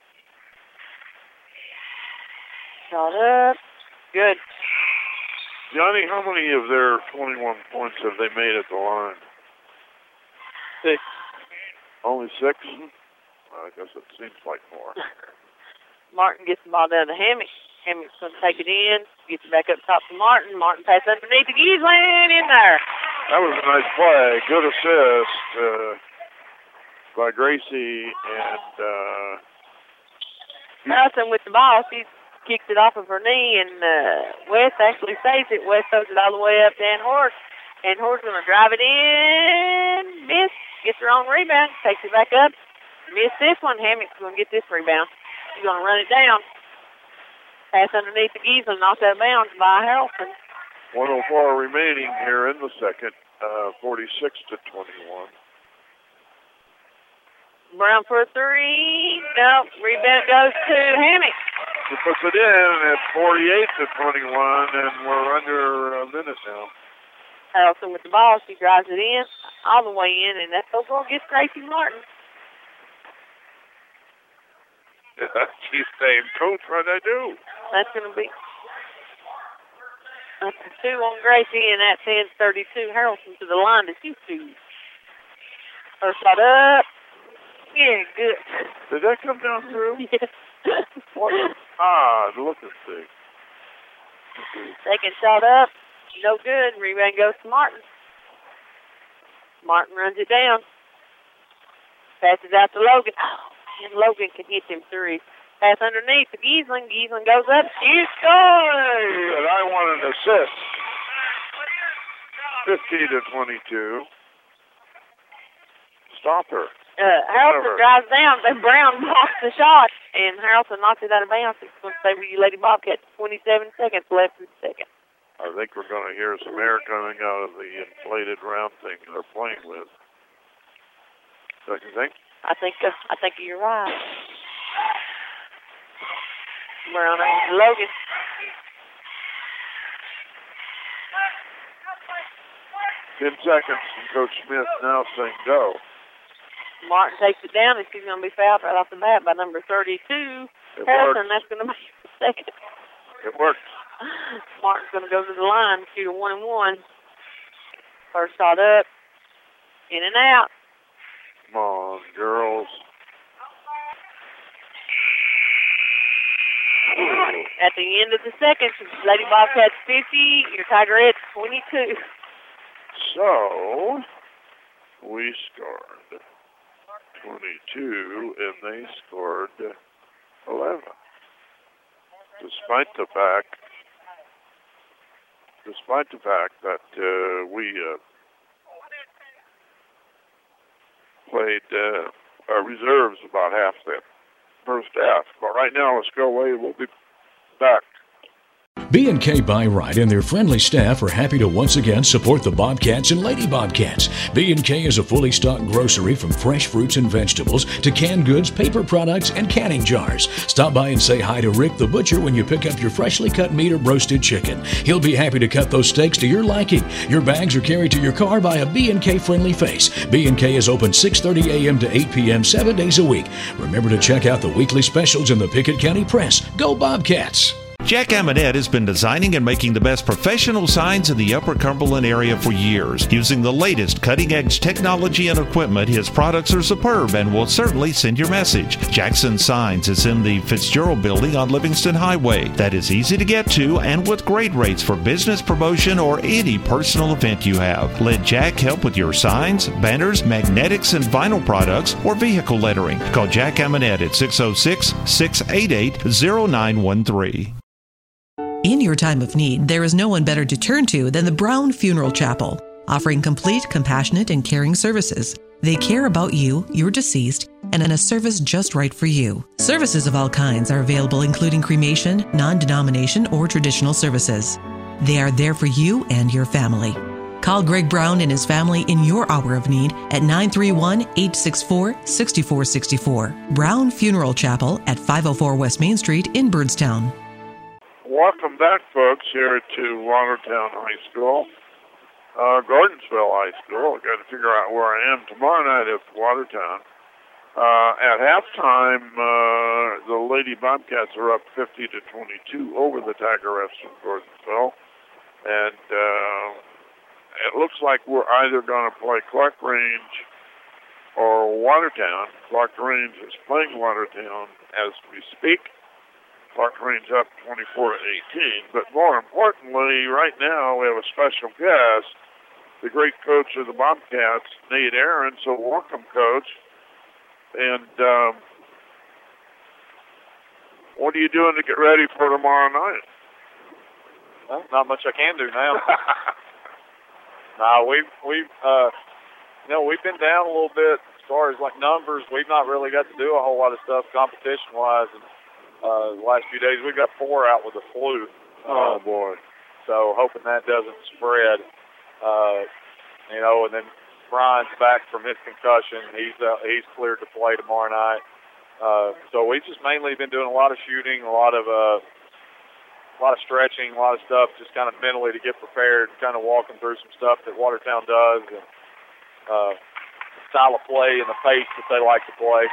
Shot up. Good. Johnny, how many of their twenty-one points have they made at the line? Six. Only six? I guess it seems like more. Martin gets the ball down to Hammock. Hammock's going to take it in. Gets it back up top to Martin. Martin passes underneath to Giesman in there. That was a nice play. Good assist uh, by Gracie and uh, Harrison with the ball. She kicks it off of her knee, and uh, West actually saves it. West throws it all the way up to Ann Hort. And Hort's going to drive it in. Miss. Gets her own rebound. Takes it back up. Miss this one. Hammock's going to get this rebound. He's going to run it down. Pass underneath the Giesman, knocked out of bounds by Harrelson. one oh four remaining here in the second, uh, forty-six to twenty-one. Brown for a three. No, rebound goes to Hammock. She puts it in at forty-eight to twenty-one, and we're under a minute now. Harrelson with the ball. She drives it in, all the way in, and that's going to get Gracie Martin. She's saying, Coach, what'd I do? That's going to be that's a two on Gracie, and that sends thirty-two Harrelson to the line to shoot two. First shot up. Yeah, good. Did that come down through? Yes. What an odd looking thing. Second shot up. No good. Rebound goes to Martin. Martin runs it down. Passes out to Logan. Oh. And Logan can hit him three. Pass underneath to Giesman. Giesman goes up. She scores! And I want an assist. fifty to twenty-two. Stop her. Uh, Harrelson drives down. Then Brown blocks the shot. And Harrelson knocks it out of bounds. It's going to stay with you, Lady Bobcats. twenty-seven seconds left in the second. I think we're going to hear some air coming out of the inflated round thing they're playing with. Don't you think? I think uh, I think you're right. Brown and Logan. Ten seconds, and Coach Smith now saying go. Martin takes it down, and she's going to be fouled right off the bat by number thirty-two. It Harrison, works. that's going to be the second. It works. Martin's going to go to the line, shoot a one and one. First shot up, in and out. Come on, girls. At the end of the second, Lady Bobcats fifty, your Tigerettes twenty-two. So, we scored twenty-two, and they scored eleven. Despite the fact, despite the fact that uh, we uh, played uh, our reserves about half the first half. But right now, let's go away. We'll be back. B and K Byright and their friendly staff are happy to once again support the Bobcats and Lady Bobcats. B and K is a fully stocked grocery from fresh fruits and vegetables to canned goods, paper products, and canning jars. Stop by and say hi to Rick the Butcher when you pick up your freshly cut meat or roasted chicken. He'll be happy to cut those steaks to your liking. Your bags are carried to your car by a B and K friendly face. B and K is open six thirty a.m. to eight p.m. seven days a week. Remember to check out the weekly specials in the Pickett County Press. Go Bobcats! Jack Amonette has been designing and making the best professional signs in the Upper Cumberland area for years. Using the latest cutting-edge technology and equipment, his products are superb and will certainly send your message. Jackson Signs is in the Fitzgerald Building on Livingston Highway. That is easy to get to and with great rates for business promotion or any personal event you have. Let Jack help with your signs, banners, magnetics, and vinyl products or vehicle lettering. Call Jack Amonette at six oh six, six eight eight, oh nine one three. In your time of need, there is no one better to turn to than the Brown Funeral Chapel, offering complete, compassionate, and caring services. They care about you, your deceased, and in a service just right for you. Services of all kinds are available, including cremation, non-denomination, or traditional services. They are there for you and your family. Call Greg Brown and his family in your hour of need at nine three one, eight six four, six four six four. Brown Funeral Chapel at five oh four West Main Street in Birdstown. Welcome back, folks, here to Watertown High School, uh, Gordonsville High School. I've got to figure out where I am tomorrow night at Watertown. Uh, at halftime, uh, the Lady Bobcats are up fifty to twenty-two over the Tigerettes from Gordonsville. And uh, it looks like we're either going to play Clark Range or Watertown. Clark Range is playing Watertown as we speak. Clark Range up twenty-four to eighteen. But more importantly, right now we have a special guest, the great coach of the Bobcats, Nate Aaron. So welcome, Coach. And um, what are you doing to get ready for tomorrow night? Well, not much I can do now. no, we've we've uh, you know we've been down a little bit as far as like numbers. We've not really got to do a whole lot of stuff competition wise. And Uh, the last few days, we've got four out with the flu. Oh, uh, boy. So hoping that doesn't spread. Uh, you know, and then Brian's back from his concussion. He's uh, he's cleared to play tomorrow night. Uh, so we've just mainly been doing a lot of shooting, a lot of uh, a lot of stretching, a lot of stuff, just kind of mentally to get prepared, kind of walking through some stuff that Watertown does, and uh, the style of play and the pace that they like to play.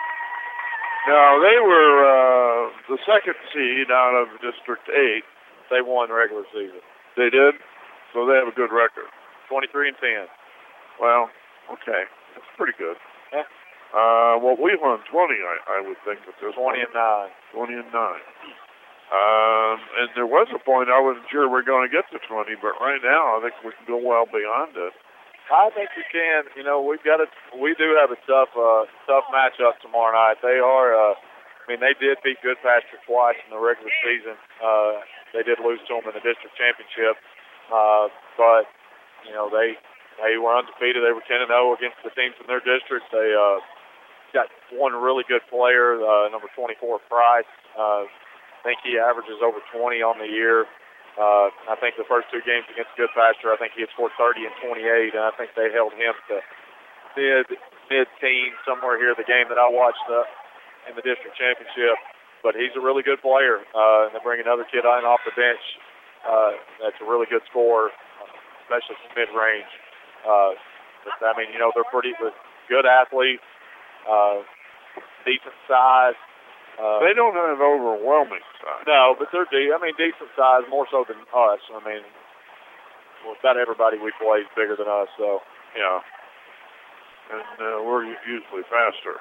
Now, they were uh, the second seed out of District eight. They won the regular season. They did? So they have a good record. twenty-three and ten. Well, okay. That's pretty good. Yeah. Uh, well, we won twenty, I, I would think. At this twenty point. and nine. twenty and nine. Um, and there was a point I wasn't sure we we're going to get to twenty, but right now I think we can go well beyond it. I think we can. You know, we've got a, we do have a tough, uh, tough matchup tomorrow night. They are, uh, I mean, they did beat Goodpasture twice in the regular season. Uh, they did lose to them in the district championship, uh, but you know, they they were undefeated. They were ten and zero against the teams in their district. They uh, got one really good player, uh, number twenty-four, Price. Uh, I think he averages over twenty on the year. Uh, I think the first two games against Goodpasture, I think he had scored thirty and twenty-eight, and I think they held him to mid mid teens somewhere here. The game that I watched uh, in the district championship, but he's a really good player. Uh, and they bring another kid on off the bench. Uh, that's a really good scorer, especially from mid range. Uh, but, I mean, you know, they're pretty good athletes, uh, decent size. Uh, they don't have overwhelming size. No, but they're de- I mean, decent size, more so than us. I mean, well, about everybody we play is bigger than us, so. Yeah. And uh, we're usually faster.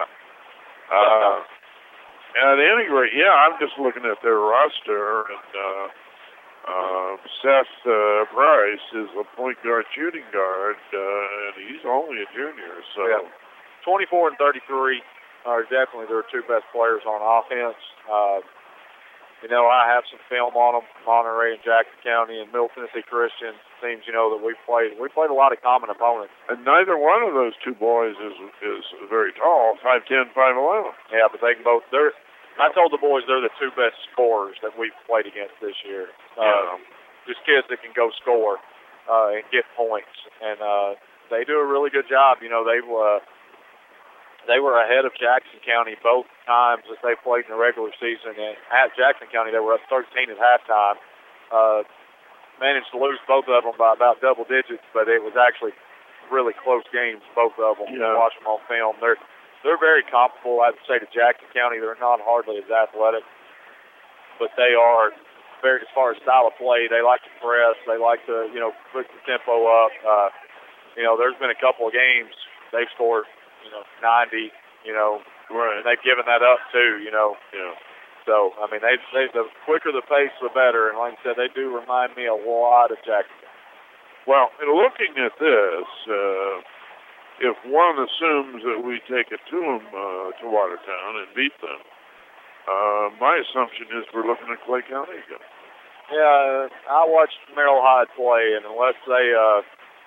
uh, at any rate, yeah, I'm just looking at their roster, and uh, uh, Seth uh, Price is a point guard shooting guard, uh, and he's only a junior, so. Yeah. twenty-four and thirty-three. Are definitely their two best players on offense. Uh, you know, I have some film on them, Monterey and Jackson County and Middle Tennessee Christian teams, you know, that we've played. We played a lot of common opponents. And neither one of those two boys is is very tall, five ten, five eleven. Yeah, but they can both, they're, I told the boys they're the two best scorers that we've played against this year. Uh, yeah. Just kids that can go score uh, and get points. And uh, they do a really good job. You know, they've, uh, They were ahead of Jackson County both times that they played in the regular season. And at Jackson County, they were up thirteen at halftime. Uh, managed to lose both of them by about double digits, but it was actually really close games, both of them. Yeah. Watch them on film. They're they're very comparable, I'd say, to Jackson County. They're not hardly as athletic. but they are very, as far as style of play, they like to press. They like to, you know, put the tempo up. Uh, you know, there's been a couple of games they've scored, you know, ninety, you know, right. and they've given that up too, you know. Yeah. So, I mean, they, they the quicker the pace, the better. And like I said, they do remind me a lot of Jacksonville. Well, looking at this, uh, if one assumes that we take it to them, uh, to Watertown and beat them, uh, my assumption is we're looking at Clay County again. Yeah, I watched Merrill Hyde play, and unless they uh,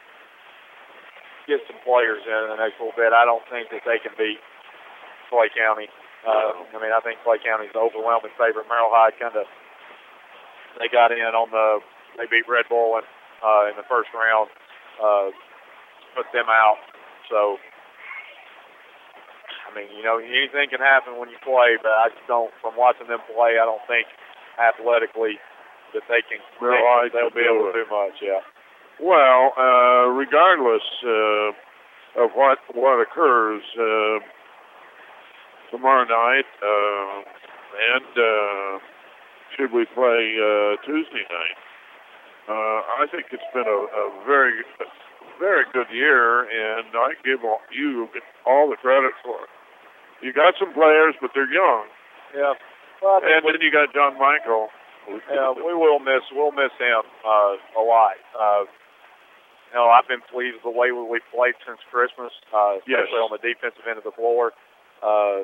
get some players in the next little bit, I don't think that they can beat Clay County. Uh, I mean, I think Clay County's the overwhelming favorite. Merrill Hyde kind of, they got in on the, they beat Red Bull and, uh, in the first round, uh, put them out. So, I mean, you know, anything can happen when you play, but I just don't, from watching them play, I don't think athletically that they can, Merrill they, Hyde they'll be able to do do much, yeah. Well, uh, regardless uh, of what what occurs, uh, tomorrow night, uh, and uh, should we play uh, Tuesday night? Uh, I think it's been a, a very, very good year, and I give all, you all the credit for it. You got some players, but they're young. Yeah. Well, and then you got John Michael. Yeah, we will miss we'll miss him uh, a lot. Uh, you know, I've been pleased with the way we played since Christmas, uh, especially yes. on the defensive end of the floor. Uh,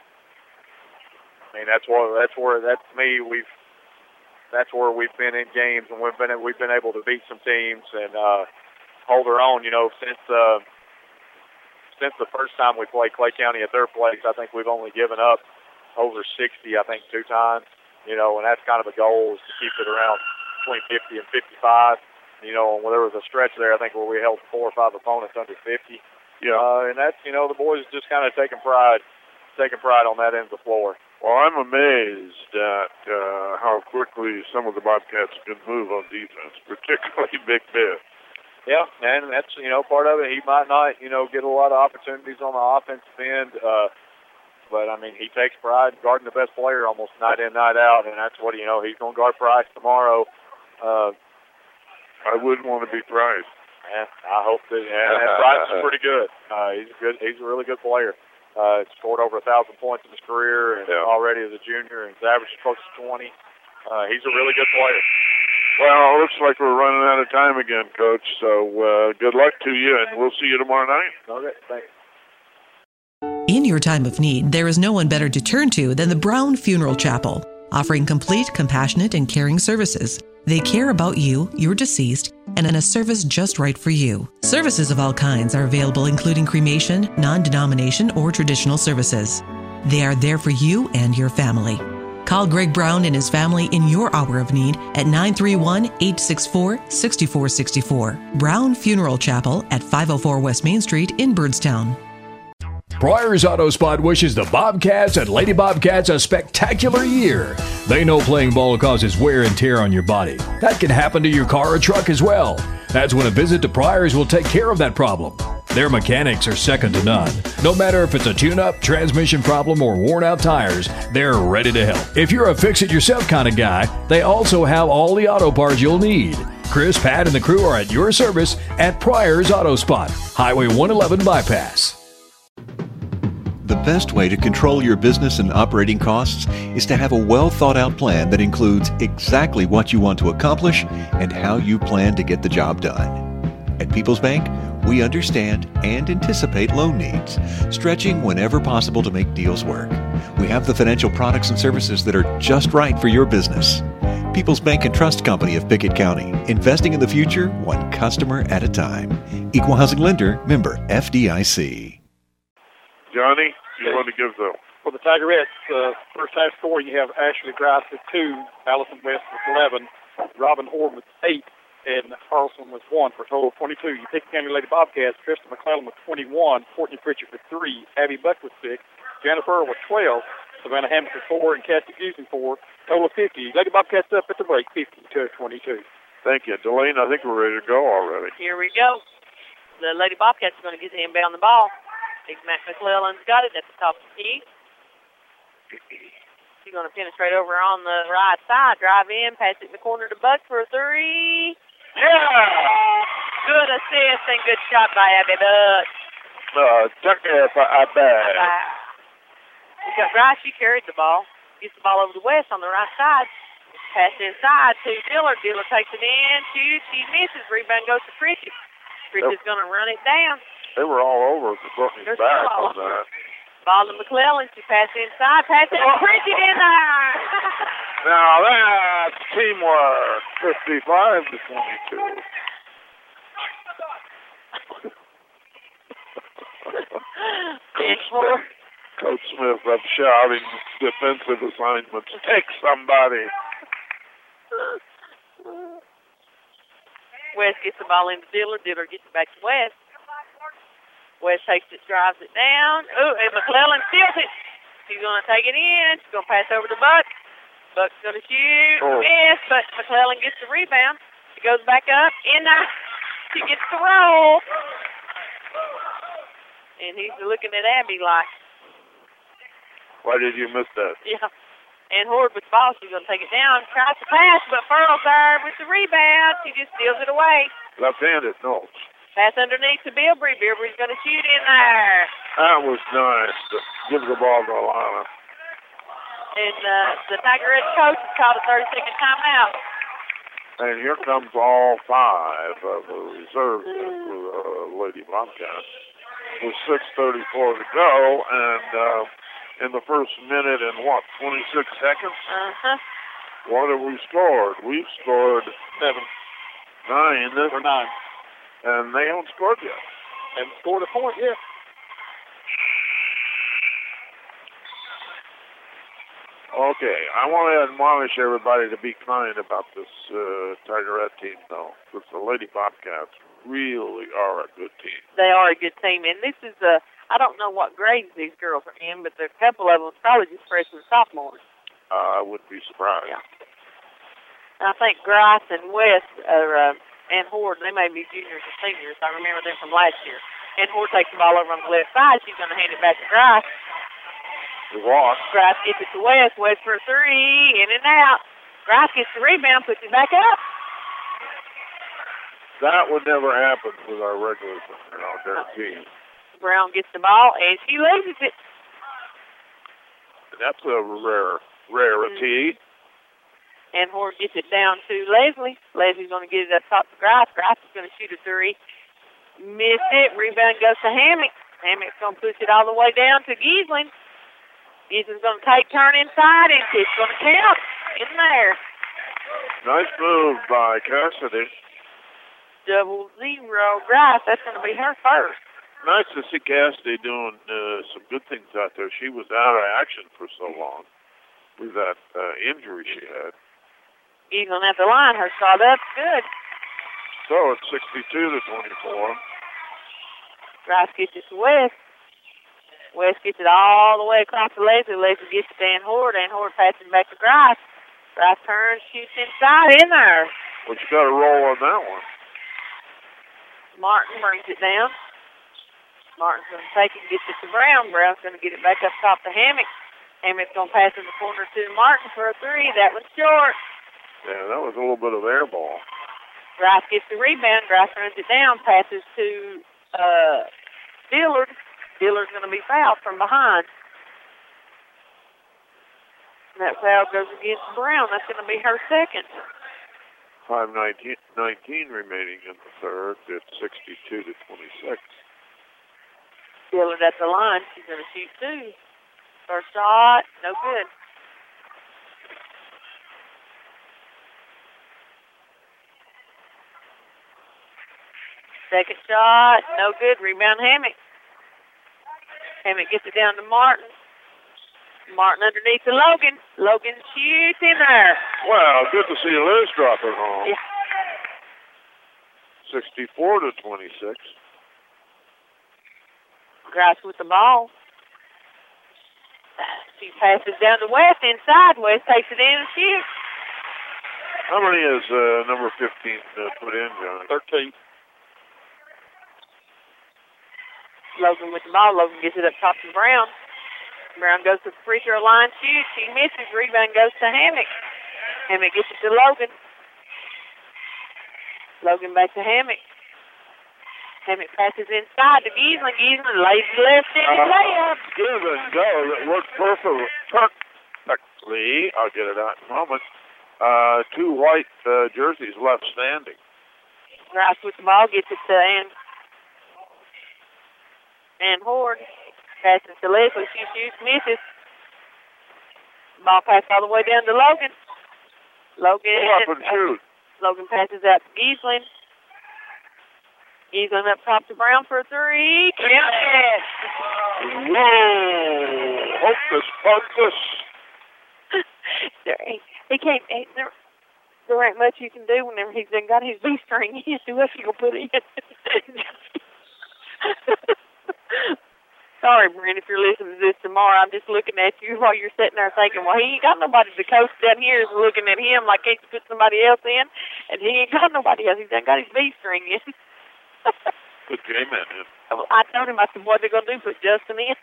I mean, that's where that's where that's me. We've that's where we've been in games, and we've been we've been able to beat some teams and uh, hold our own. You know, since uh, since the first time we played Clay County at their place, I think we've only given up over sixty. I think two times. You know, and that's kind of a goal is to keep it around between fifty and fifty-five. You know, and there was a stretch there, I think, where we held four or five opponents under fifty. Yeah. Uh, and that's, you know, the boys just kind of taking pride, taking pride on that end of the floor. Well, I'm amazed at uh, how quickly some of the Bobcats can move on defense, particularly Big Biff. Yeah, and that's, you know, part of it. He might not, you know, get a lot of opportunities on the offensive end, uh, but, I mean, he takes pride in guarding the best player almost night in, night out, and that's what, you know, he's going to guard Price tomorrow. Uh, I wouldn't want to be Price. Yeah, I hope that, and, and Price is pretty good. Uh, he's a good, he's a really good player. Uh, scored over a thousand points in his career, and yeah. already as a junior, and his average is close to twenty. Uh, he's a really good player. Well, it looks like we're running out of time again, Coach. So uh, good luck to you, and we'll see you tomorrow night. Okay, thanks. In your time of need, there is no one better to turn to than the Brown Funeral Chapel, offering complete, compassionate, and caring services. They care about you, your deceased, and in a service just right for you. Services of all kinds are available, including cremation, non-denomination, or traditional services. They are there for you and your family. Call Greg Brown and his family in your hour of need at nine three one, eight six four, six four six four. Brown Funeral Chapel at five oh four West Main Street in Birdstown. Pryor's Auto Spot wishes the Bobcats and Lady Bobcats a spectacular year. They know playing ball causes wear and tear on your body. That can happen to your car or truck as well. That's when a visit to Pryor's will take care of that problem. Their mechanics are second to none. No matter if it's a tune-up, transmission problem, or worn-out tires, they're ready to help. If you're a fix-it-yourself kind of guy, they also have all the auto parts you'll need. Chris, Pat, and the crew are at your service at Pryor's Auto Spot, Highway one eleven Bypass. The best way to control your business and operating costs is to have a well-thought-out plan that includes exactly what you want to accomplish and how you plan to get the job done. At People's Bank, we understand and anticipate loan needs, stretching whenever possible to make deals work. We have the financial products and services that are just right for your business. People's Bank and Trust Company of Pickett County, investing in the future one customer at a time. Equal Housing Lender, member F D I C. Johnny, you want to give the... For the Tigerettes, uh, first half score, you have Ashley Grice with two, Allison West with eleven, Robin Horn with eight, and Carlson with one for a total of twenty-two. You pick County Lady Bobcats, Krista McClellan with twenty-one, Courtney Pritchard with three, Abby Buck with six, Jennifer with twelve, Savannah Hamilton with four, and Cassie Guzman four, total of fifty. Lady Bobcats up at the break, fifty to twenty-two. Thank you. Delane, I think we're ready to go already. Here we go. The Lady Bobcats are going to get the inbound the ball. Big Mac McClellan's got it at the top of the key. She's going to penetrate over on the right side, drive in, pass it in the corner to Buck for a three. Yeah! Good assist and good shot by Abby Buck. Uh, took it for a bad. We got Grice. She carried the ball. Gets the ball over to West on the right side. Pass inside to Diller. Diller takes it in. Shoots. She misses. Rebound goes to Pritchett. Pritchett's going to run it down. They were all over the Courtney's back on that. Ball to McClellan. She passed inside. Pass it. Oh. Pritchett in there. Now that's teamwork. fifty-five to twenty-two. Coach Smith, Coach Smith up shouting defensive assignments. Take somebody. West gets the ball into Diller. Diller gets it back to West. West takes it, drives it down. Oh, and McClellan steals it. She's going to take it in. She's going to pass over to Buck. Buck's going to shoot. Oh. Miss, but McClellan gets the rebound. She goes back up. In there. She gets the roll. And he's looking at Abby like. Why did you miss that? Yeah. And Horde with the ball. She's going to take it down. Tries to pass, but Furl's there with the rebound. She just steals it away. Left-handed, no. Pass underneath to Bilbrey. Bilbrey's going to shoot in there. That was nice. Give the ball to Alana. And uh, the Tigerette coach has called a thirty-second timeout. And here comes all five of the reserves for the uh, Lady Bobcats. With six thirty-four to go, and uh, in the first minute and what, twenty-six seconds? Uh-huh. What have we scored? We've scored Seven. nine. Or nine. And they haven't scored yet. Haven't scored a point yet. Okay, I want to admonish everybody to be kind about this uh, Tigerette team, though, because the Lady Bobcats really are a good team. They are a good team, and this is a, I don't know what grades these girls are in, but there are a couple of them probably just freshmen and sophomores. Uh, I wouldn't be surprised. Yeah. And I think Grice and West are, uh, and Horde, they may be juniors or seniors. I remember them from last year. And Horde takes the ball over on the left side. She's going to hand it back to Grice. Grice. Grice gets it to West. West for a three, in and out. Grice gets the rebound, puts it back up. That would never happen with our regulars, you know, their team. Brown gets the ball, and she loses it. That's a rare rarity. Mm-hmm. And Horde gets it down to Leslie. Leslie's going to get it up top to Grice. Grice is going to shoot a three. Missed it. Rebound goes to Hammock. Hammock's going to push it all the way down to Giesling. Giesling's going to take turn inside, and it's going to count in there. Nice move by Cassidy. Double zero. Grice, that's going to be her first. Nice to see Cassidy doing uh, some good things out there. She was out of action for so long with that uh, injury she had. Giesling at the line. Her shot up. Good. So it's sixty-two to twenty-four. Grice gets it to West. West gets it all the way across to Leslie. Leslie gets it to Dan Horde. Dan Horde passes back to Grice. Grice turns, shoots inside in there. Well, you got to roll on that one. Martin brings it down. Martin's going to take it and gets it to Brown. Brown's going to get it back up top to Hammock. Hammock's going to pass in the corner to Martin for a three. That was short. Yeah, that was a little bit of air ball. Grice gets the rebound. Grice runs it down, passes to uh, Dillard. Dillard's going to be fouled from behind. And that foul goes against Brown. That's going to be her second. five nineteen remaining in the third. It's sixty-two to twenty-six. Dillard at the line. She's going to shoot two. First shot, no good. Second shot, no good. Rebound Hammock. Hammock gets it down to Martin. Martin underneath to Logan. Logan shoots in there. Well, good to see Liz drop it home. Yeah. sixty-four to twenty-six. Grice with the ball. She passes down to West inside. West takes it in and shoots. How many is uh, number fifteen uh, put in, John? thirteen. Logan with the ball. Logan gets it up top to Brown. Brown goes to the free throw line, shoots. She misses. Rebound goes to Hammock. Hammock gets it to Logan. Logan back to Hammock. Hammock passes inside to Giesling. Giesling lays left-handed uh, layup. Give and go. That worked perfectly. perfectly. I'll get it out in a moment. Uh, two white uh, jerseys left standing. Rice with the ball, gets it to Ann. Ann Horde. Passes to Leslie. She shoots, misses. Ball pass all the way down to Logan. Logan. Go up and shoot. Logan passes out to Giesling. Giesling up top to Brown for a three. Count it. Whoa. Hocus pocus. there, he, he can't, he, there, there ain't much you can do whenever he's got his B string in. What you going to put in? Sorry, Brent, if you're listening to this tomorrow, I'm just looking at you while you're sitting there thinking, well, he ain't got nobody. The coach down here is looking at him like he can put somebody else in, and he ain't got nobody else. He's done got his B string in. Good game at him. I told him, I said, what are they going to do, put Justin in?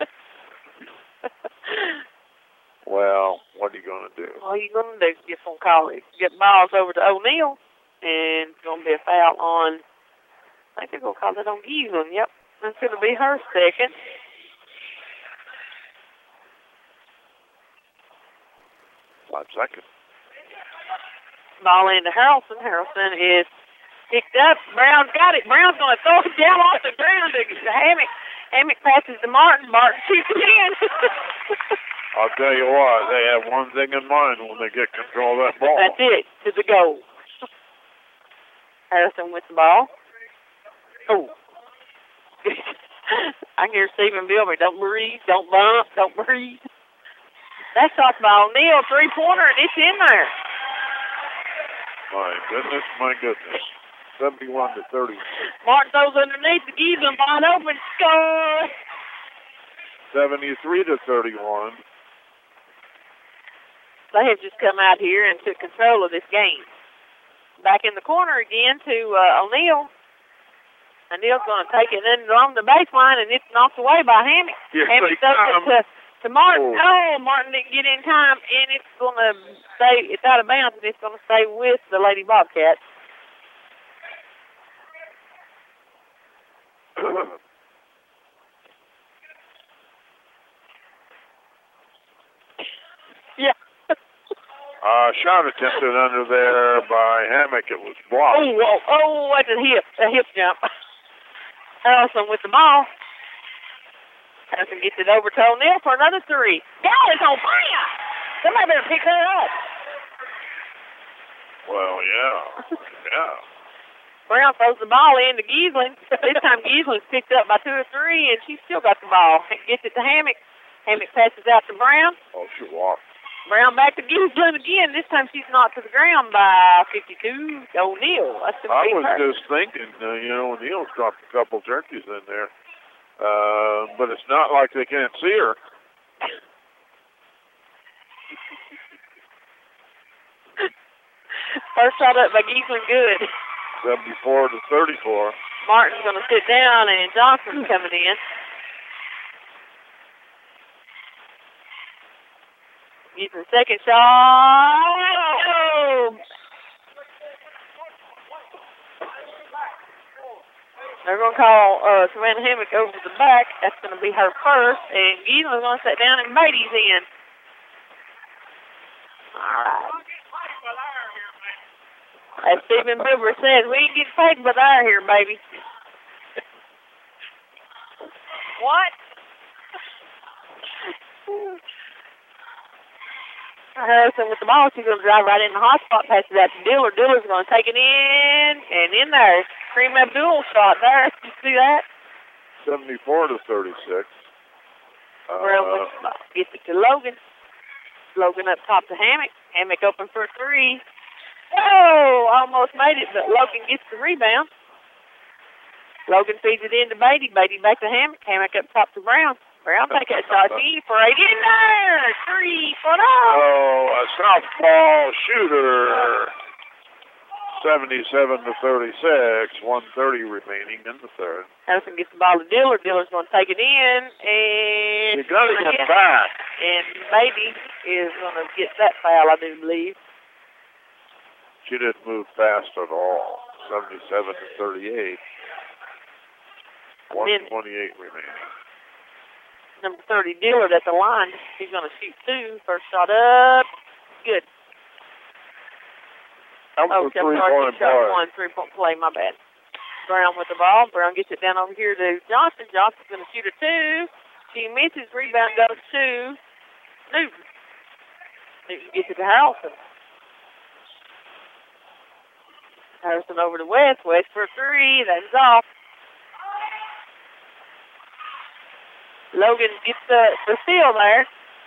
Well, what are you going to do? All you're going to do is get some college. Get balls over to O'Neal, and it's going to be a foul on, I think they're going to call it on Giesling. Yep. That's going to be her second. Five seconds. Ball into Harrelson. Harrelson is picked up. Brown's got it. Brown's going to throw it down off the ground to Hammock. Hammock passes to Martin. Martin shoots it in. I'll tell you what, they have one thing in mind when they get control of that ball. That's it. To the goal. Harrison with the ball. Oh. I can hear Stephen Bilby. Don't breathe, don't bump, don't breathe. That's off by O'Neal, three-pointer, and it's in there. My goodness, my goodness. seventy-one to thirty. Martin throws underneath the Giesling, wide open, score. seventy-three to thirty-one. They have just come out here and took control of this game. Back in the corner again to uh, O'Neal. O'Neal's going to take it in along the baseline, and it's knocked away by Hammock. Yes, Hammock throws it to, to Martin. Oh. oh, Martin didn't get in time, and it's going to stay, it's out of bounds, and it's going to stay with the Lady Bobcats. yeah. Uh, shot attempted under there by Hammock. It was blocked. Oh, oh, oh, that's a hip, a hip jump. Harrelson with the ball. Harrelson gets it over to O'Neal for another three. God, it's on fire! Somebody better pick her up. Well, yeah. Yeah. Brown throws the ball in to Giesling. This time Giesling's picked up by two or three, and she's still got the ball. Gets it to Hammock. Hammock passes out to Brown. Oh, she walked. Brown back to Giesling again. This time she's knocked to the ground by fifty-two. O'Neal. That's the I was her. just thinking, uh, you know, O'Neal's dropped a couple turkeys in there. Uh, but it's not like they can't see her. First shot up by Giesling, good. seventy-four to thirty-four. Martin's going to sit down, and Johnson's coming in. Giesling second shot. Oh! They're going to call uh, Savannah Hammock over to the back. That's going to be her first, and Giesling's going to sit down, and Beatty's in. All right. As Stephen Boober says, we ain't getting paid with our here, baby. What? Harrison with the ball. She's going to drive right in the hot spot, passes out to Diller. Diller's going to take it in, and in there. Kareem Abdul shot there. Did you see that? seventy-four to thirty-six. Brown with the ball. Gets it to Logan. Logan up top to Hammock. Hammock open for three. Oh, almost made it, but Logan gets the rebound. Logan feeds it in to Beatty. Beatty back to Hammock. Hammock up top to Brown. Brown take that shot. She for eight in there. Three for oh. Oh, a softball shooter. seventy-seven to thirty-six, one thirty remaining in the third. Harrison gets the ball to Dillard. Dillard's going to take it in, and You got to get back. And Baby is going to get that foul, I do believe. She didn't move fast at all. seventy-seven to thirty-eight. one twenty-eight remaining. Number thirty, Dillard at the line. He's going to shoot two. First shot up. Good. That was oh, a three-point shot play. One three-point play, my bad. Brown with the ball. Brown gets it down over here to Johnson. Johnson's going to shoot a two. She misses. Rebound goes to Newton. Newton gets it to Harrelson. Harrison over to West. West for a three. That is off. Logan gets the, the steal there.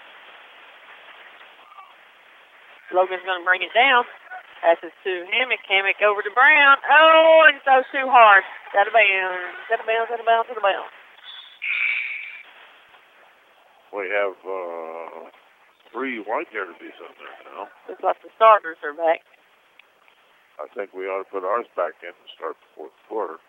Logan's going to bring it down. Passes to Hammock. Hammock over to Brown. Oh, and throws too hard. Out of bounds. Out of bounds, out of bounds, out of bounds. We have uh, three white jerseys in there now. Looks like the starters are back. I think we ought to put ours back in and start the fourth quarter.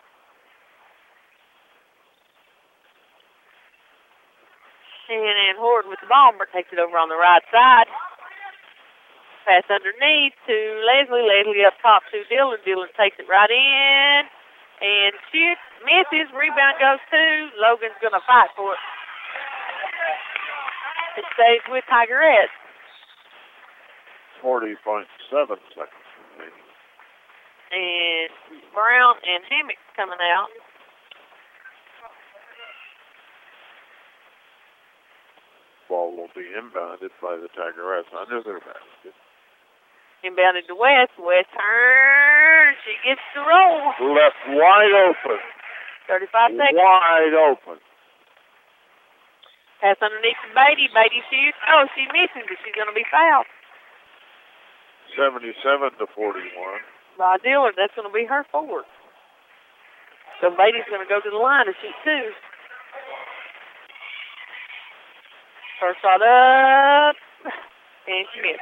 And Ann Horde with the ball. Takes it over on the right side. Pass underneath to Leslie. Leslie up top to Dillard. Dillard takes it right in and shoots. Misses. Rebound goes to Logan's going to fight for it. It stays with Tigerettes. forty point seven seconds remaining. And Brown and Hammock coming out. Ball will be inbounded by the Tigerettes under their basket. Inbounded to West. West turns. She gets the roll. Left wide open. thirty-five seconds. Wide open. Pass underneath to Beatty. Beatty shoots. Oh, she misses, but she's going to be fouled. seventy-seven to forty-one. By Dillard. That's going to be her forward. So Beatty's going to go to the line to shoot two. First shot up. And she missed.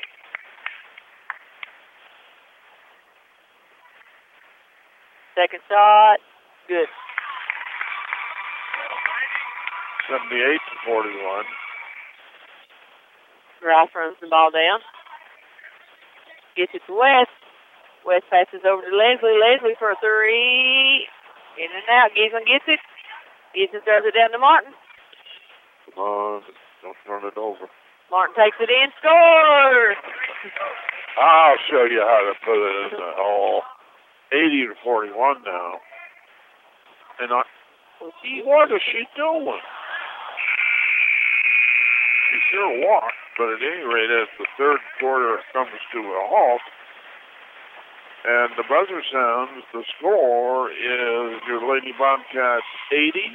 Second shot. Good. seventy-eight to forty-one. Rice runs the ball down. Gets it to West. West passes over to Leslie. Leslie for a three. In and out. Giesen gets it. Giesen throws it down to Martin. Come on. Don't turn it over. Martin takes it in. Scores! I'll show you how to put it in the hole. eighty to forty-one now. And I, what is she doing? She sure walked, but at any rate, as the third quarter comes to a halt, and the buzzer sounds, the score is your Lady Bobcats eighty,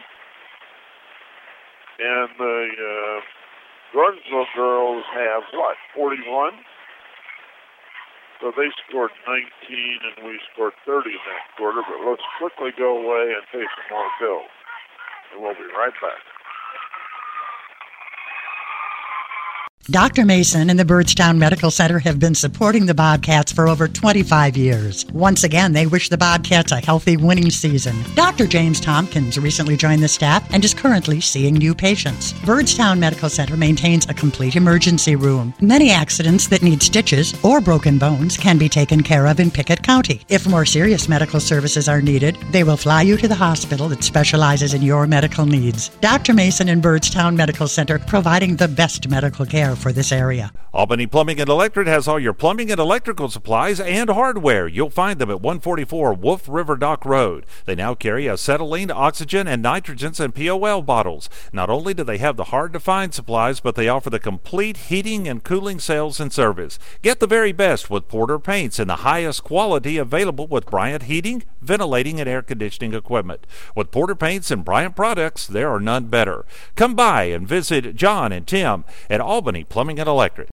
and the uh, Gordonsville girls have, what, forty-one? So they scored nineteen and we scored thirty in that quarter, but let's quickly go away and pay some more bills. And we'll be right back. Doctor Mason and the Byrdstown Medical Center have been supporting the Bobcats for over twenty-five years. Once again, they wish the Bobcats a healthy winning season. Doctor James Tompkins recently joined the staff and is currently seeing new patients. Byrdstown Medical Center maintains a complete emergency room. Many accidents that need stitches or broken bones can be taken care of in Pickett County. If more serious medical services are needed, they will fly you to the hospital that specializes in your medical needs. Doctor Mason and Byrdstown Medical Center, providing the best medical care for this area. Albany Plumbing and Electric has all your plumbing and electrical supplies and hardware. You'll find them at one forty-four Wolf River Dock Road. They now carry acetylene, oxygen, and nitrogens and P O L bottles. Not only do they have the hard-to-find supplies, but they offer the complete heating and cooling sales and service. Get the very best with Porter Paints and the highest quality available with Bryant Heating, Ventilating, and Air Conditioning equipment. With Porter Paints and Bryant products, there are none better. Come by and visit John and Tim at Albany Plumbing and Electric.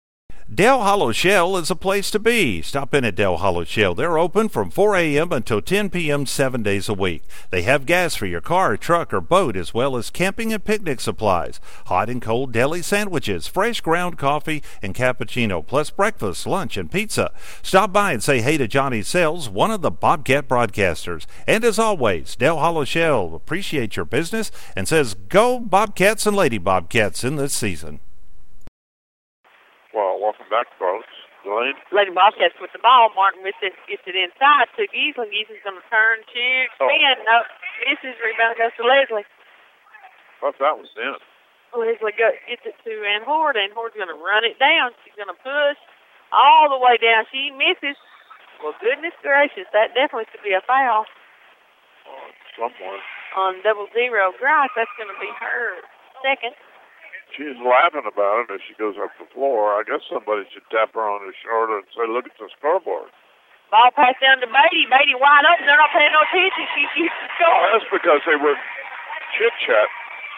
Del Hollow Shell is a place to be. Stop in at Del Hollow Shell. They're open from four a.m. until ten p.m. seven days a week. They have gas for your car, truck, or boat, as well as camping and picnic supplies, hot and cold deli sandwiches, fresh ground coffee, and cappuccino, plus breakfast, lunch, and pizza. Stop by and say hey to Johnny Sells, one of the Bobcat broadcasters. And as always, Del Hollow Shell appreciates your business and says go Bobcats and Lady Bobcats in this season. Well, welcome back, folks. Elaine? Lady Bobcats with the ball. Martin with it, gets it inside to Giesling. Giesling's going to turn, shoot, spin. Oh. No, misses. Rebound goes to Leslie. Thought that was in. Leslie go, gets it to Ann Horde. Ann Horde's going to run it down. She's going to push all the way down. She misses. Well, goodness gracious, that definitely could be a foul. Oh, somewhere. On double zero Grice, that's going to be her second. She's laughing about it as she goes up the floor. I guess somebody should tap her on the shoulder and say, look at the scoreboard. Ball passed down to Beatty. Beatty wide open. They're not paying no attention. She shoots the score. Oh, that's because they were chit-chat.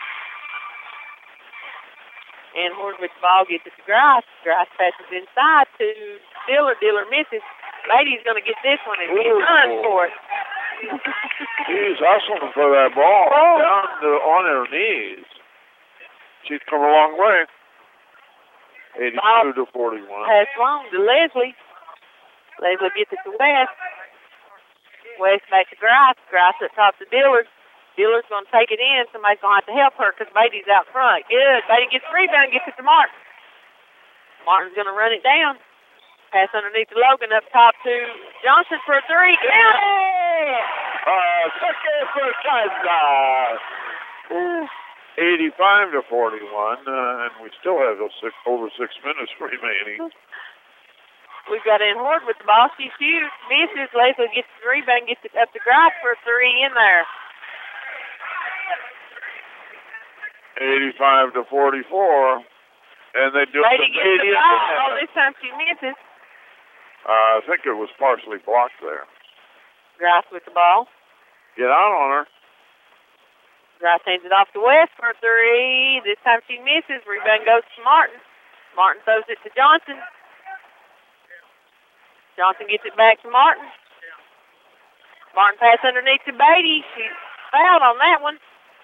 And Horde with the ball gets it to Grice. Grice passes inside to Diller. Diller misses. Beatty's going to get this one and he runs for it. She's hustling for that ball oh. down to, on her knees. She's come a long way. eighty-two to forty-one. Pass long to Leslie. Leslie gets it to West. West back to Grice. Grice up top to Dillard. Dillard's going to take it in. Somebody's going to have to help her because Beatty's out front. Good. Beatty gets the rebound and gets it to Martin. Martin's going to run it down. Pass underneath to Logan up top to Johnson for a three. Got it! Uh, second for touchdown. eighty-five to forty-one, uh, and we still have those six, over six minutes remaining. We've got Ann Horde with the ball. She shoots, misses. Leslie gets the rebound, gets it up to Grice for a three in there. eighty-five to forty-four, and they do Lady gets the ball. Oh, this time she misses. Uh, I think it was partially blocked there. Grice with the ball. Get out on her. Grice hands it off to West for a three. This time she misses. Rebound goes to Martin. Martin throws it to Johnson. Johnson gets it back to Martin. Martin pass underneath to Beatty. She's fouled on that one.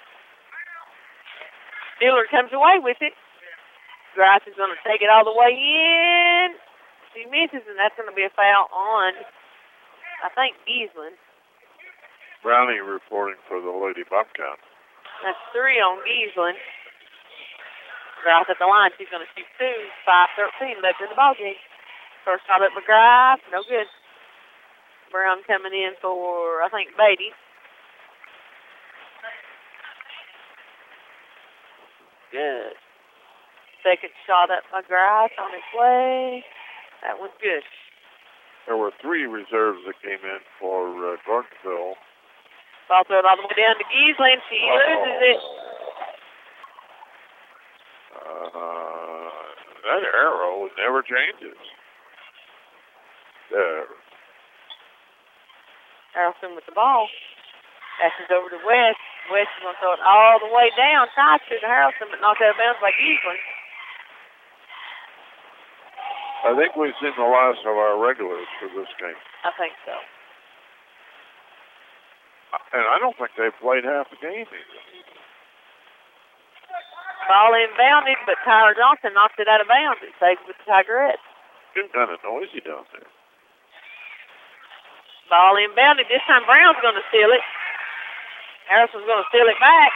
Dillard comes away with it. Grice is going to take it all the way in. She misses, and that's going to be a foul on, I think, Giesling. Brownie reporting for the Lady Bobcat. That's three on Giesling. Grice at the line. She's going to shoot two. five thirteen left in the ballgame. First shot up for Grice. No good. Brown coming in for, I think, Beatty. Good. Second shot up by Grice on its way. That was good. There were three reserves that came in for uh, Gordonsville. Ball thrown all the way down to Giesling. She oh. loses it. Uh, that arrow never changes. There. Harrelson with the ball. Passes over to West. West is going to throw it all the way down. Tries to Harrelson, but knocked out of bounds by Giesling. I think we've seen the last of our regulars for this game. I think so. And I don't think they've played half the game either. Ball inbounded, but Tyler Johnson knocked it out of bounds. It stays with the Tigerettes. It's kind of noisy down there. Ball inbounded. This time Brown's going to steal it. Harrison's going to steal it back.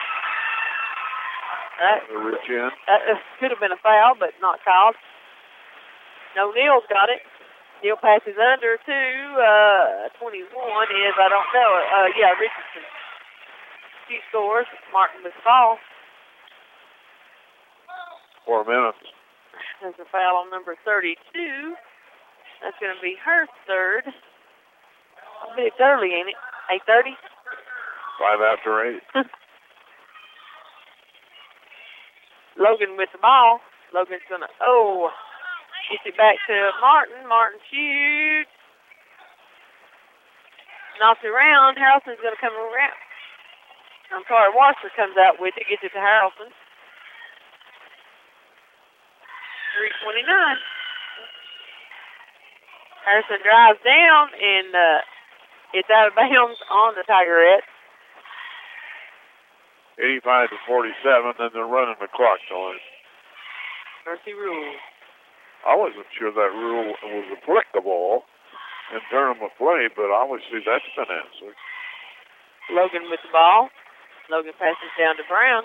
That, reach in. that could have been a foul, but not called. No, Neal's got it. Neal passes under to uh, twenty-one is, I don't know. Uh, yeah, Richardson. She scores. Martin with the ball. Four minutes. There's a foul on number thirty-two. That's going to be her third. I bet it's early, ain't it? eight thirty? Five after eight. Logan with the ball. Logan's going to, oh, gets it back to Martin. Martin shoots. Knocks it around. Harrelson's going to come around. I'm sorry, Wasser comes out with it. Gets it to Harrelson. three twenty-nine. Harrison drives down, and uh, it's out of bounds on the Tigerettes. eighty-five to forty-seven, and they're running the clock time. Mercy rule. I wasn't sure that rule was applicable in tournament play, but obviously that's been answered. Logan with the ball. Logan passes down to Brown.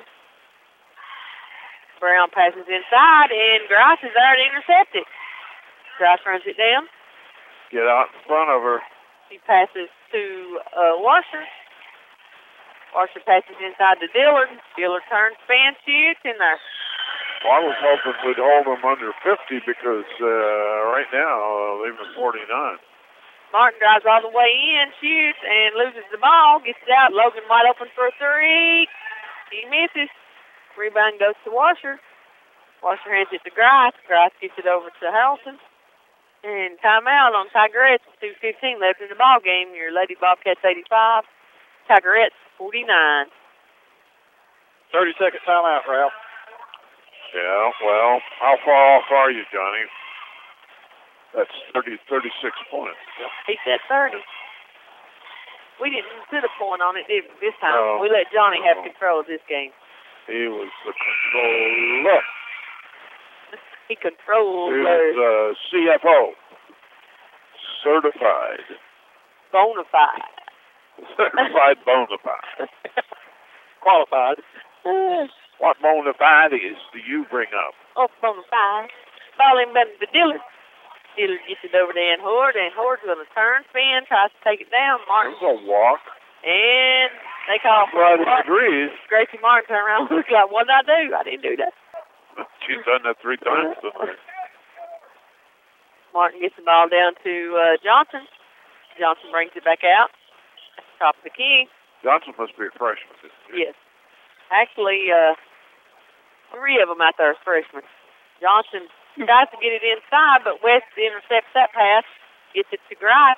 Brown passes inside, and Grice is there to intercept it. Grice runs it down. Get out in front of her. He passes to uh, Washer. Washer passes inside to Dillard. Dillard turns, spin, shoots in there. Well, I was hoping we'd hold them under fifty because uh, right now uh, they've been forty-nine. Martin drives all the way in, shoots, and loses the ball. Gets it out. Logan wide open for a three. He misses. Rebound goes to Washer. Washer hands it to Grice. Grice gets it over to Harrelson. And timeout on Tigerettes. two fifteen left in the ball game. Your Lady Bobcats eighty-five. Tigerettes forty-nine. thirty-second timeout, Ralph. Yeah, well, how far off are you, Johnny? That's thirty, thirty-six points. He said thirty. We didn't put a point on it, did we, this time? No. We let Johnny No. have control of this game. He was the controller. He controls. He was uh, C F O. Certified. Bona fide. Certified bona fide. Qualified. What bona fides do you bring up? Oh, bona fide. Ball in back to Dillard. Dillard gets it over to Ann Horde, and Horde's going to turn, spin, tries to take it down. Martin. There's a walk. And they call for Right a in degrees. Gracie Martin turned around and looked like, what did I do? I didn't do that. She's done that three times tonight. Martin gets the ball down to uh, Johnson. Johnson brings it back out. Top of the key. Johnson must be a freshman. Isn't he? Yes. Actually, uh, three of them out there are freshmen. Johnson tries to get it inside, but West intercepts that pass, gets it to Grice.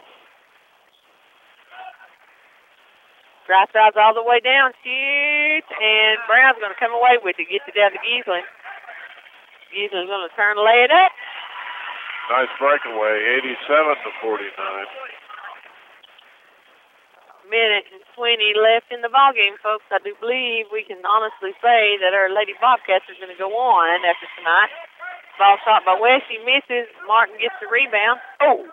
Grice drives all the way down, shoots, and Brown's going to come away with it, gets it down to Giesling. Giesling's going to turn and lay it up. Nice breakaway, eighty-seven to forty-nine. Minute and twenty left in the ballgame, folks. I do believe we can honestly say that our Lady Bobcats are going to go on after tonight. Ball shot by West. He misses. Martin gets the rebound. Oh!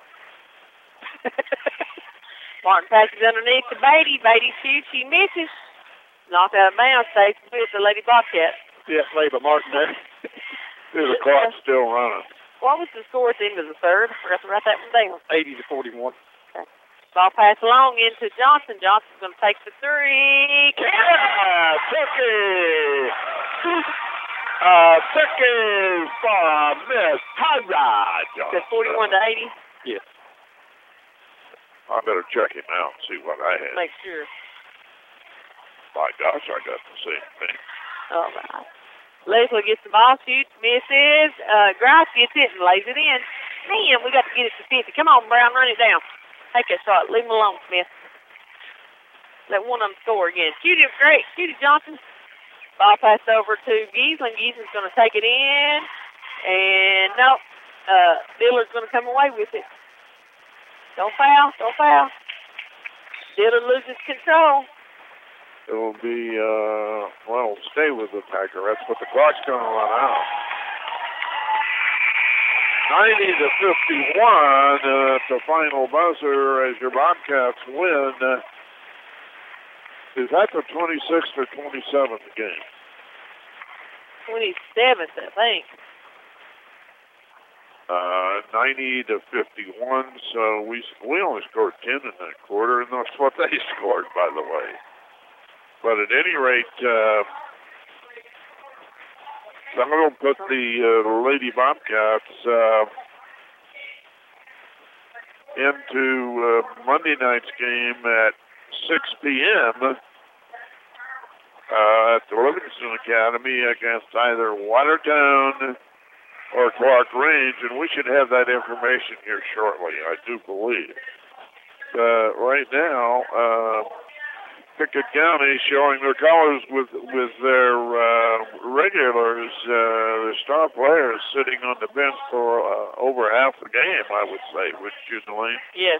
Martin passes underneath to Beatty. Beatty shoots. He misses. Knocked out of bounds. Stays with the Lady Bobcats. Yeah, play by Martin there. The clock's still running. What was the score at the end of the third? I forgot to write that one down. eighty to forty-one. Okay. Ball pass along into Johnson. Johnson's going to take the three. Yeah, Turkey! Uh, Turkey for Miss Tara Johnson. That's forty-one to eighty. Yes. I better check him out and see what I had. Make sure. My gosh, I got the same thing. All right. Leslie gets the ball, shoots, misses. Uh, Grice gets it and lays it in. Man, we got to get it to fifty. Come on, Brown, run it down. Take that shot. Leave him alone, Smith. Let one of them score again. Shoot it, great. Shoot it, Johnson. Ball passed over to Giesling. Giesling's going to take it in. And, no, uh, Dillard's going to come away with it. Don't foul. Don't foul. Dillard loses control. It'll be, uh, well, stay with the Tigerettes, but the clock's going to run out. ninety to fifty-one at the final buzzer as your Bobcats win. Uh, is that the twenty-sixth or twenty-seventh game? twenty-seventh, I think. Uh, ninety to fifty-one, so we we only scored ten in that quarter, and that's what they scored, by the way. But at any rate, uh, I'm going to put the uh, Lady Bobcats uh, into uh, Monday night's game at six p.m. Uh, at the Livingston Academy against either Watertown or Clark Range, and we should have that information here shortly, I do believe. Uh, right now, uh, Pickett County showing their colors with with their uh, regulars, uh, their star players sitting on the bench for uh, over half the game, I would say, wouldn't you, Delane? Yes.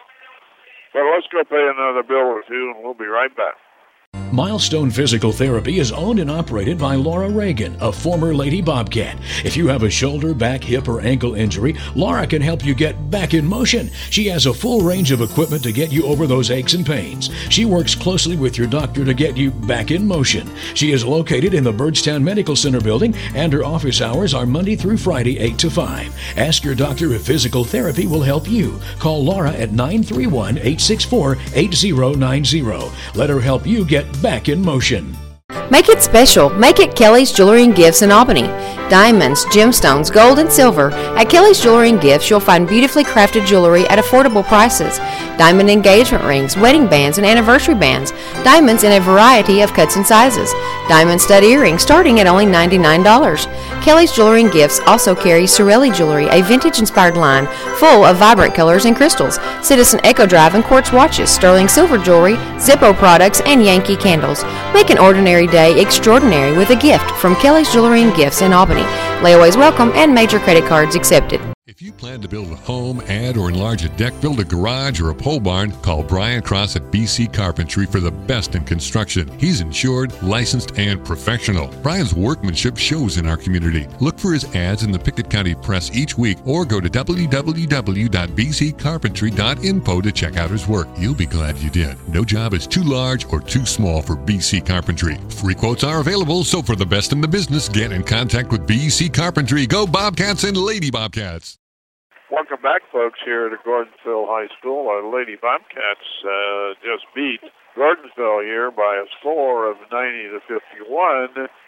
But let's go pay another bill or two, and we'll be right back. Milestone Physical Therapy is owned and operated by Laura Reagan, a former Lady Bobcat. If you have a shoulder, back, hip, or ankle injury, Laura can help you get back in motion. She has a full range of equipment to get you over those aches and pains. She works closely with your doctor to get you back in motion. She is located in the Byrdstown Medical Center building, and her office hours are Monday through Friday, eight to five. Ask your doctor if physical therapy will help you. Call Laura at nine three one, eight six four, eight zero nine zero. Let her help you get back in motion. Make it special. Make it Kelly's Jewelry and Gifts in Albany. Diamonds, gemstones, gold, and silver. At Kelly's Jewelry and Gifts, you'll find beautifully crafted jewelry at affordable prices. Diamond engagement rings, wedding bands, and anniversary bands. Diamonds in a variety of cuts and sizes. Diamond stud earrings starting at only ninety-nine dollars. Kelly's Jewelry and Gifts also carries Sorelli Jewelry, a vintage-inspired line full of vibrant colors and crystals. Citizen Echo Drive and quartz watches, sterling silver jewelry, Zippo products, and Yankee candles. Make an ordinary day extraordinary with a gift from Kelly's Jewelry and Gifts in Albany. Layaways welcome and major credit cards accepted. If you plan to build a home, add or enlarge a deck, build a garage, or a pole barn, call Brian Cross at B C Carpentry for the best in construction. He's insured, licensed, and professional. Brian's workmanship shows in our community. Look for his ads in the Pickett County Press each week or go to w w w dot b c carpentry dot info to check out his work. You'll be glad you did. No job is too large or too small for B C Carpentry. Free quotes are available, so for the best in the business, get in contact with B C Carpentry. Go Bobcats and Lady Bobcats. Welcome back, folks, here at Gordonsville High School. Our Lady Bobcats uh, just beat Gordonsville here by a score of ninety to fifty-one,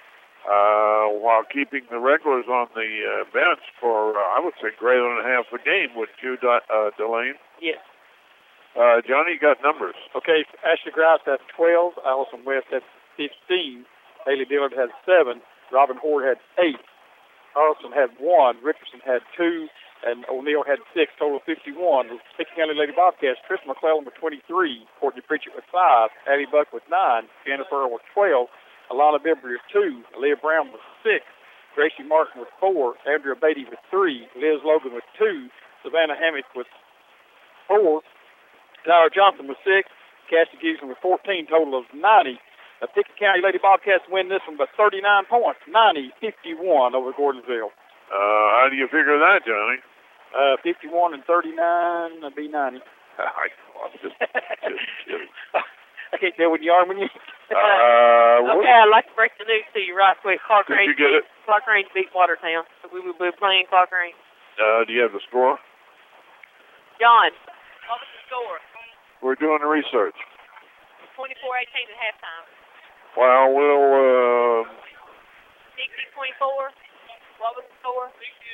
uh, while keeping the regulars on the uh, bench for, uh, I would say, greater than half the game. Wouldn't you, uh, Delane? Yes. Uh, Johnny, you got numbers. Okay, Ashley Grice has twelve, Allison West has fifteen, Haley Dillard has seven, Robin Horde had eight, Carlson had one, Richardson had two, and O'Neill had six, total of fifty-one. The Pickett County Lady Bobcats, Tristan McClellan with twenty-three, Courtney Pritchett with five, Addie Buck with nine, Jennifer Earl with twelve, Alana Bibber with two, Leah Brown with six, Gracie Martin with four, Andrea Beatty with three, Liz Logan with two, Savannah Hammock with four, Tyler Johnson with six, Cassie Gibson with fourteen, total of ninety. The Pickett County Lady Bobcats win this one by thirty-nine points, ninety fifty-one over Gordonsville. Uh, how do you figure that, Johnny? Uh, fifty-one and thirty-nine, that'd be ninety. I, I'm just, just kidding. I can't tell when you are when you... uh, okay, I'd like to break the news to you right quick. Clark Did Range you get beat, it? Clark Range beat Watertown. So we will be playing Clark Range. Uh, do you have the score? John, what was the score? We're doing the research. twenty-four eighteen at halftime. Well, we'll... Uh, sixty twenty-four. What was the score?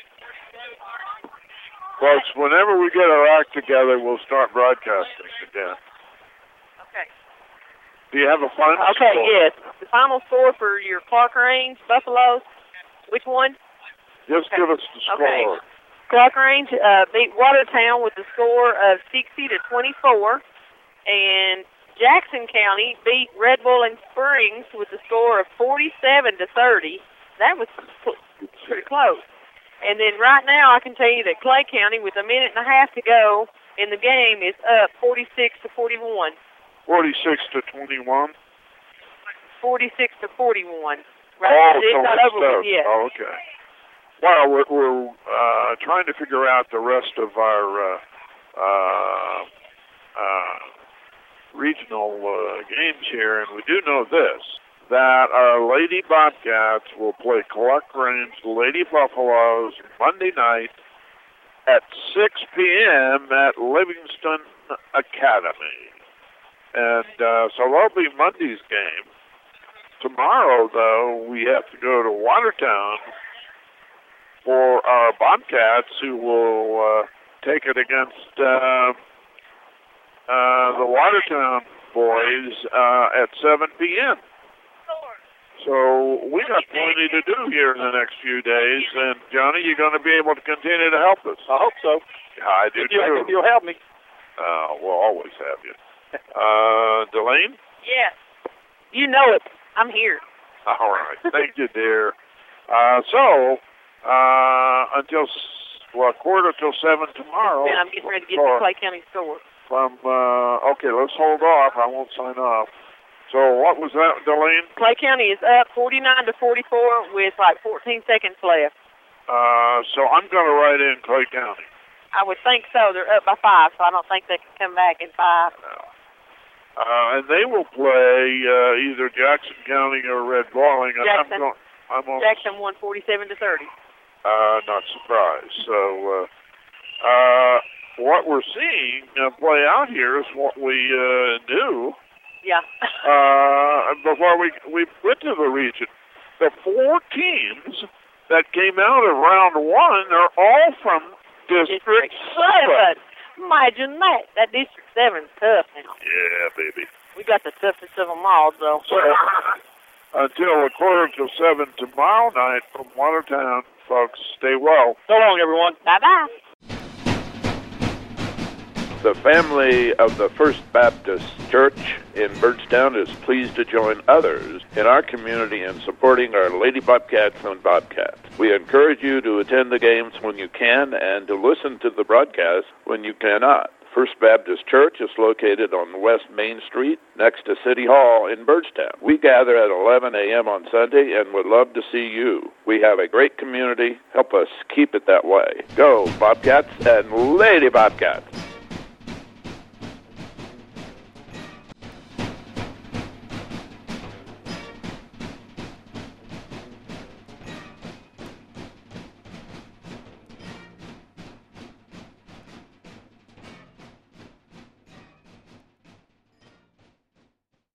Folks, whenever we get our act together, we'll start broadcasting again. Okay. Do you have a final okay, score? yes. The final score for your Clark Range, Buffaloes, which one? Just okay. give us the score. Okay. Clark Range uh, beat Watertown with the score of sixty to twenty-four, and Jackson County beat Red Bull and Springs with the score of forty-seven to thirty. That was pretty close. And then right now I can tell you that Clay County, with a minute and a half to go in the game, is up forty-six to forty-one. forty-six to twenty-one? forty-six to forty-one. Right? Oh, it's so not it's over with yet. Oh, okay. Well, we're, we're uh, trying to figure out the rest of our uh, uh, uh, regional uh, games here, and we do know this, that our Lady Bobcats will play Clark Range Lady Buffaloes Monday night at six p.m. at Livingston Academy. And uh, so that'll be Monday's game. Tomorrow, though, we have to go to Watertown for our Bobcats, who will uh, take it against uh, uh, the Watertown boys uh, at seven p.m. So we got plenty to do here in the next few days. And, Johnny, you're going to be able to continue to help us. I hope so. I do, if you, too. If you'll help me. Uh, we'll always have you. Uh, Delane? Yes. You know it. I'm here. All right. Thank you, dear. Uh, so, uh, until, well, quarter till seven tomorrow. And I'm getting ready to get to Clay County score. From, uh, okay, let's hold off. I won't sign off. So what was that, Delane? Clay County is up forty-nine to forty-four with like fourteen seconds left. Uh, so I'm going to write in Clay County. I would think so. They're up by five, so I don't think they can come back in five. No. Uh, and they will play uh, either Jackson County or Red Balling. Jackson. I'm going, I'm on, Jackson won forty-seven to thirty. Uh, not surprised. So, uh, uh, what we're seeing uh, play out here is what we uh, knew. Yeah. uh, before we we went to the region, the four teams that came out of round one are all from District, District seven. seven. Imagine that. That District seven's tough now. Yeah, baby. We got the toughest of them all, though. So, until a quarter to seven tomorrow night from Watertown, folks, stay well. So long, everyone. Bye-bye. The family of the First Baptist Church in Birdstown is pleased to join others in our community in supporting our Lady Bobcats and Bobcats. We encourage you to attend the games when you can and to listen to the broadcast when you cannot. First Baptist Church is located on West Main Street next to City Hall in Birdstown. We gather at eleven a.m. on Sunday and would love to see you. We have a great community. Help us keep it that way. Go Bobcats and Lady Bobcats.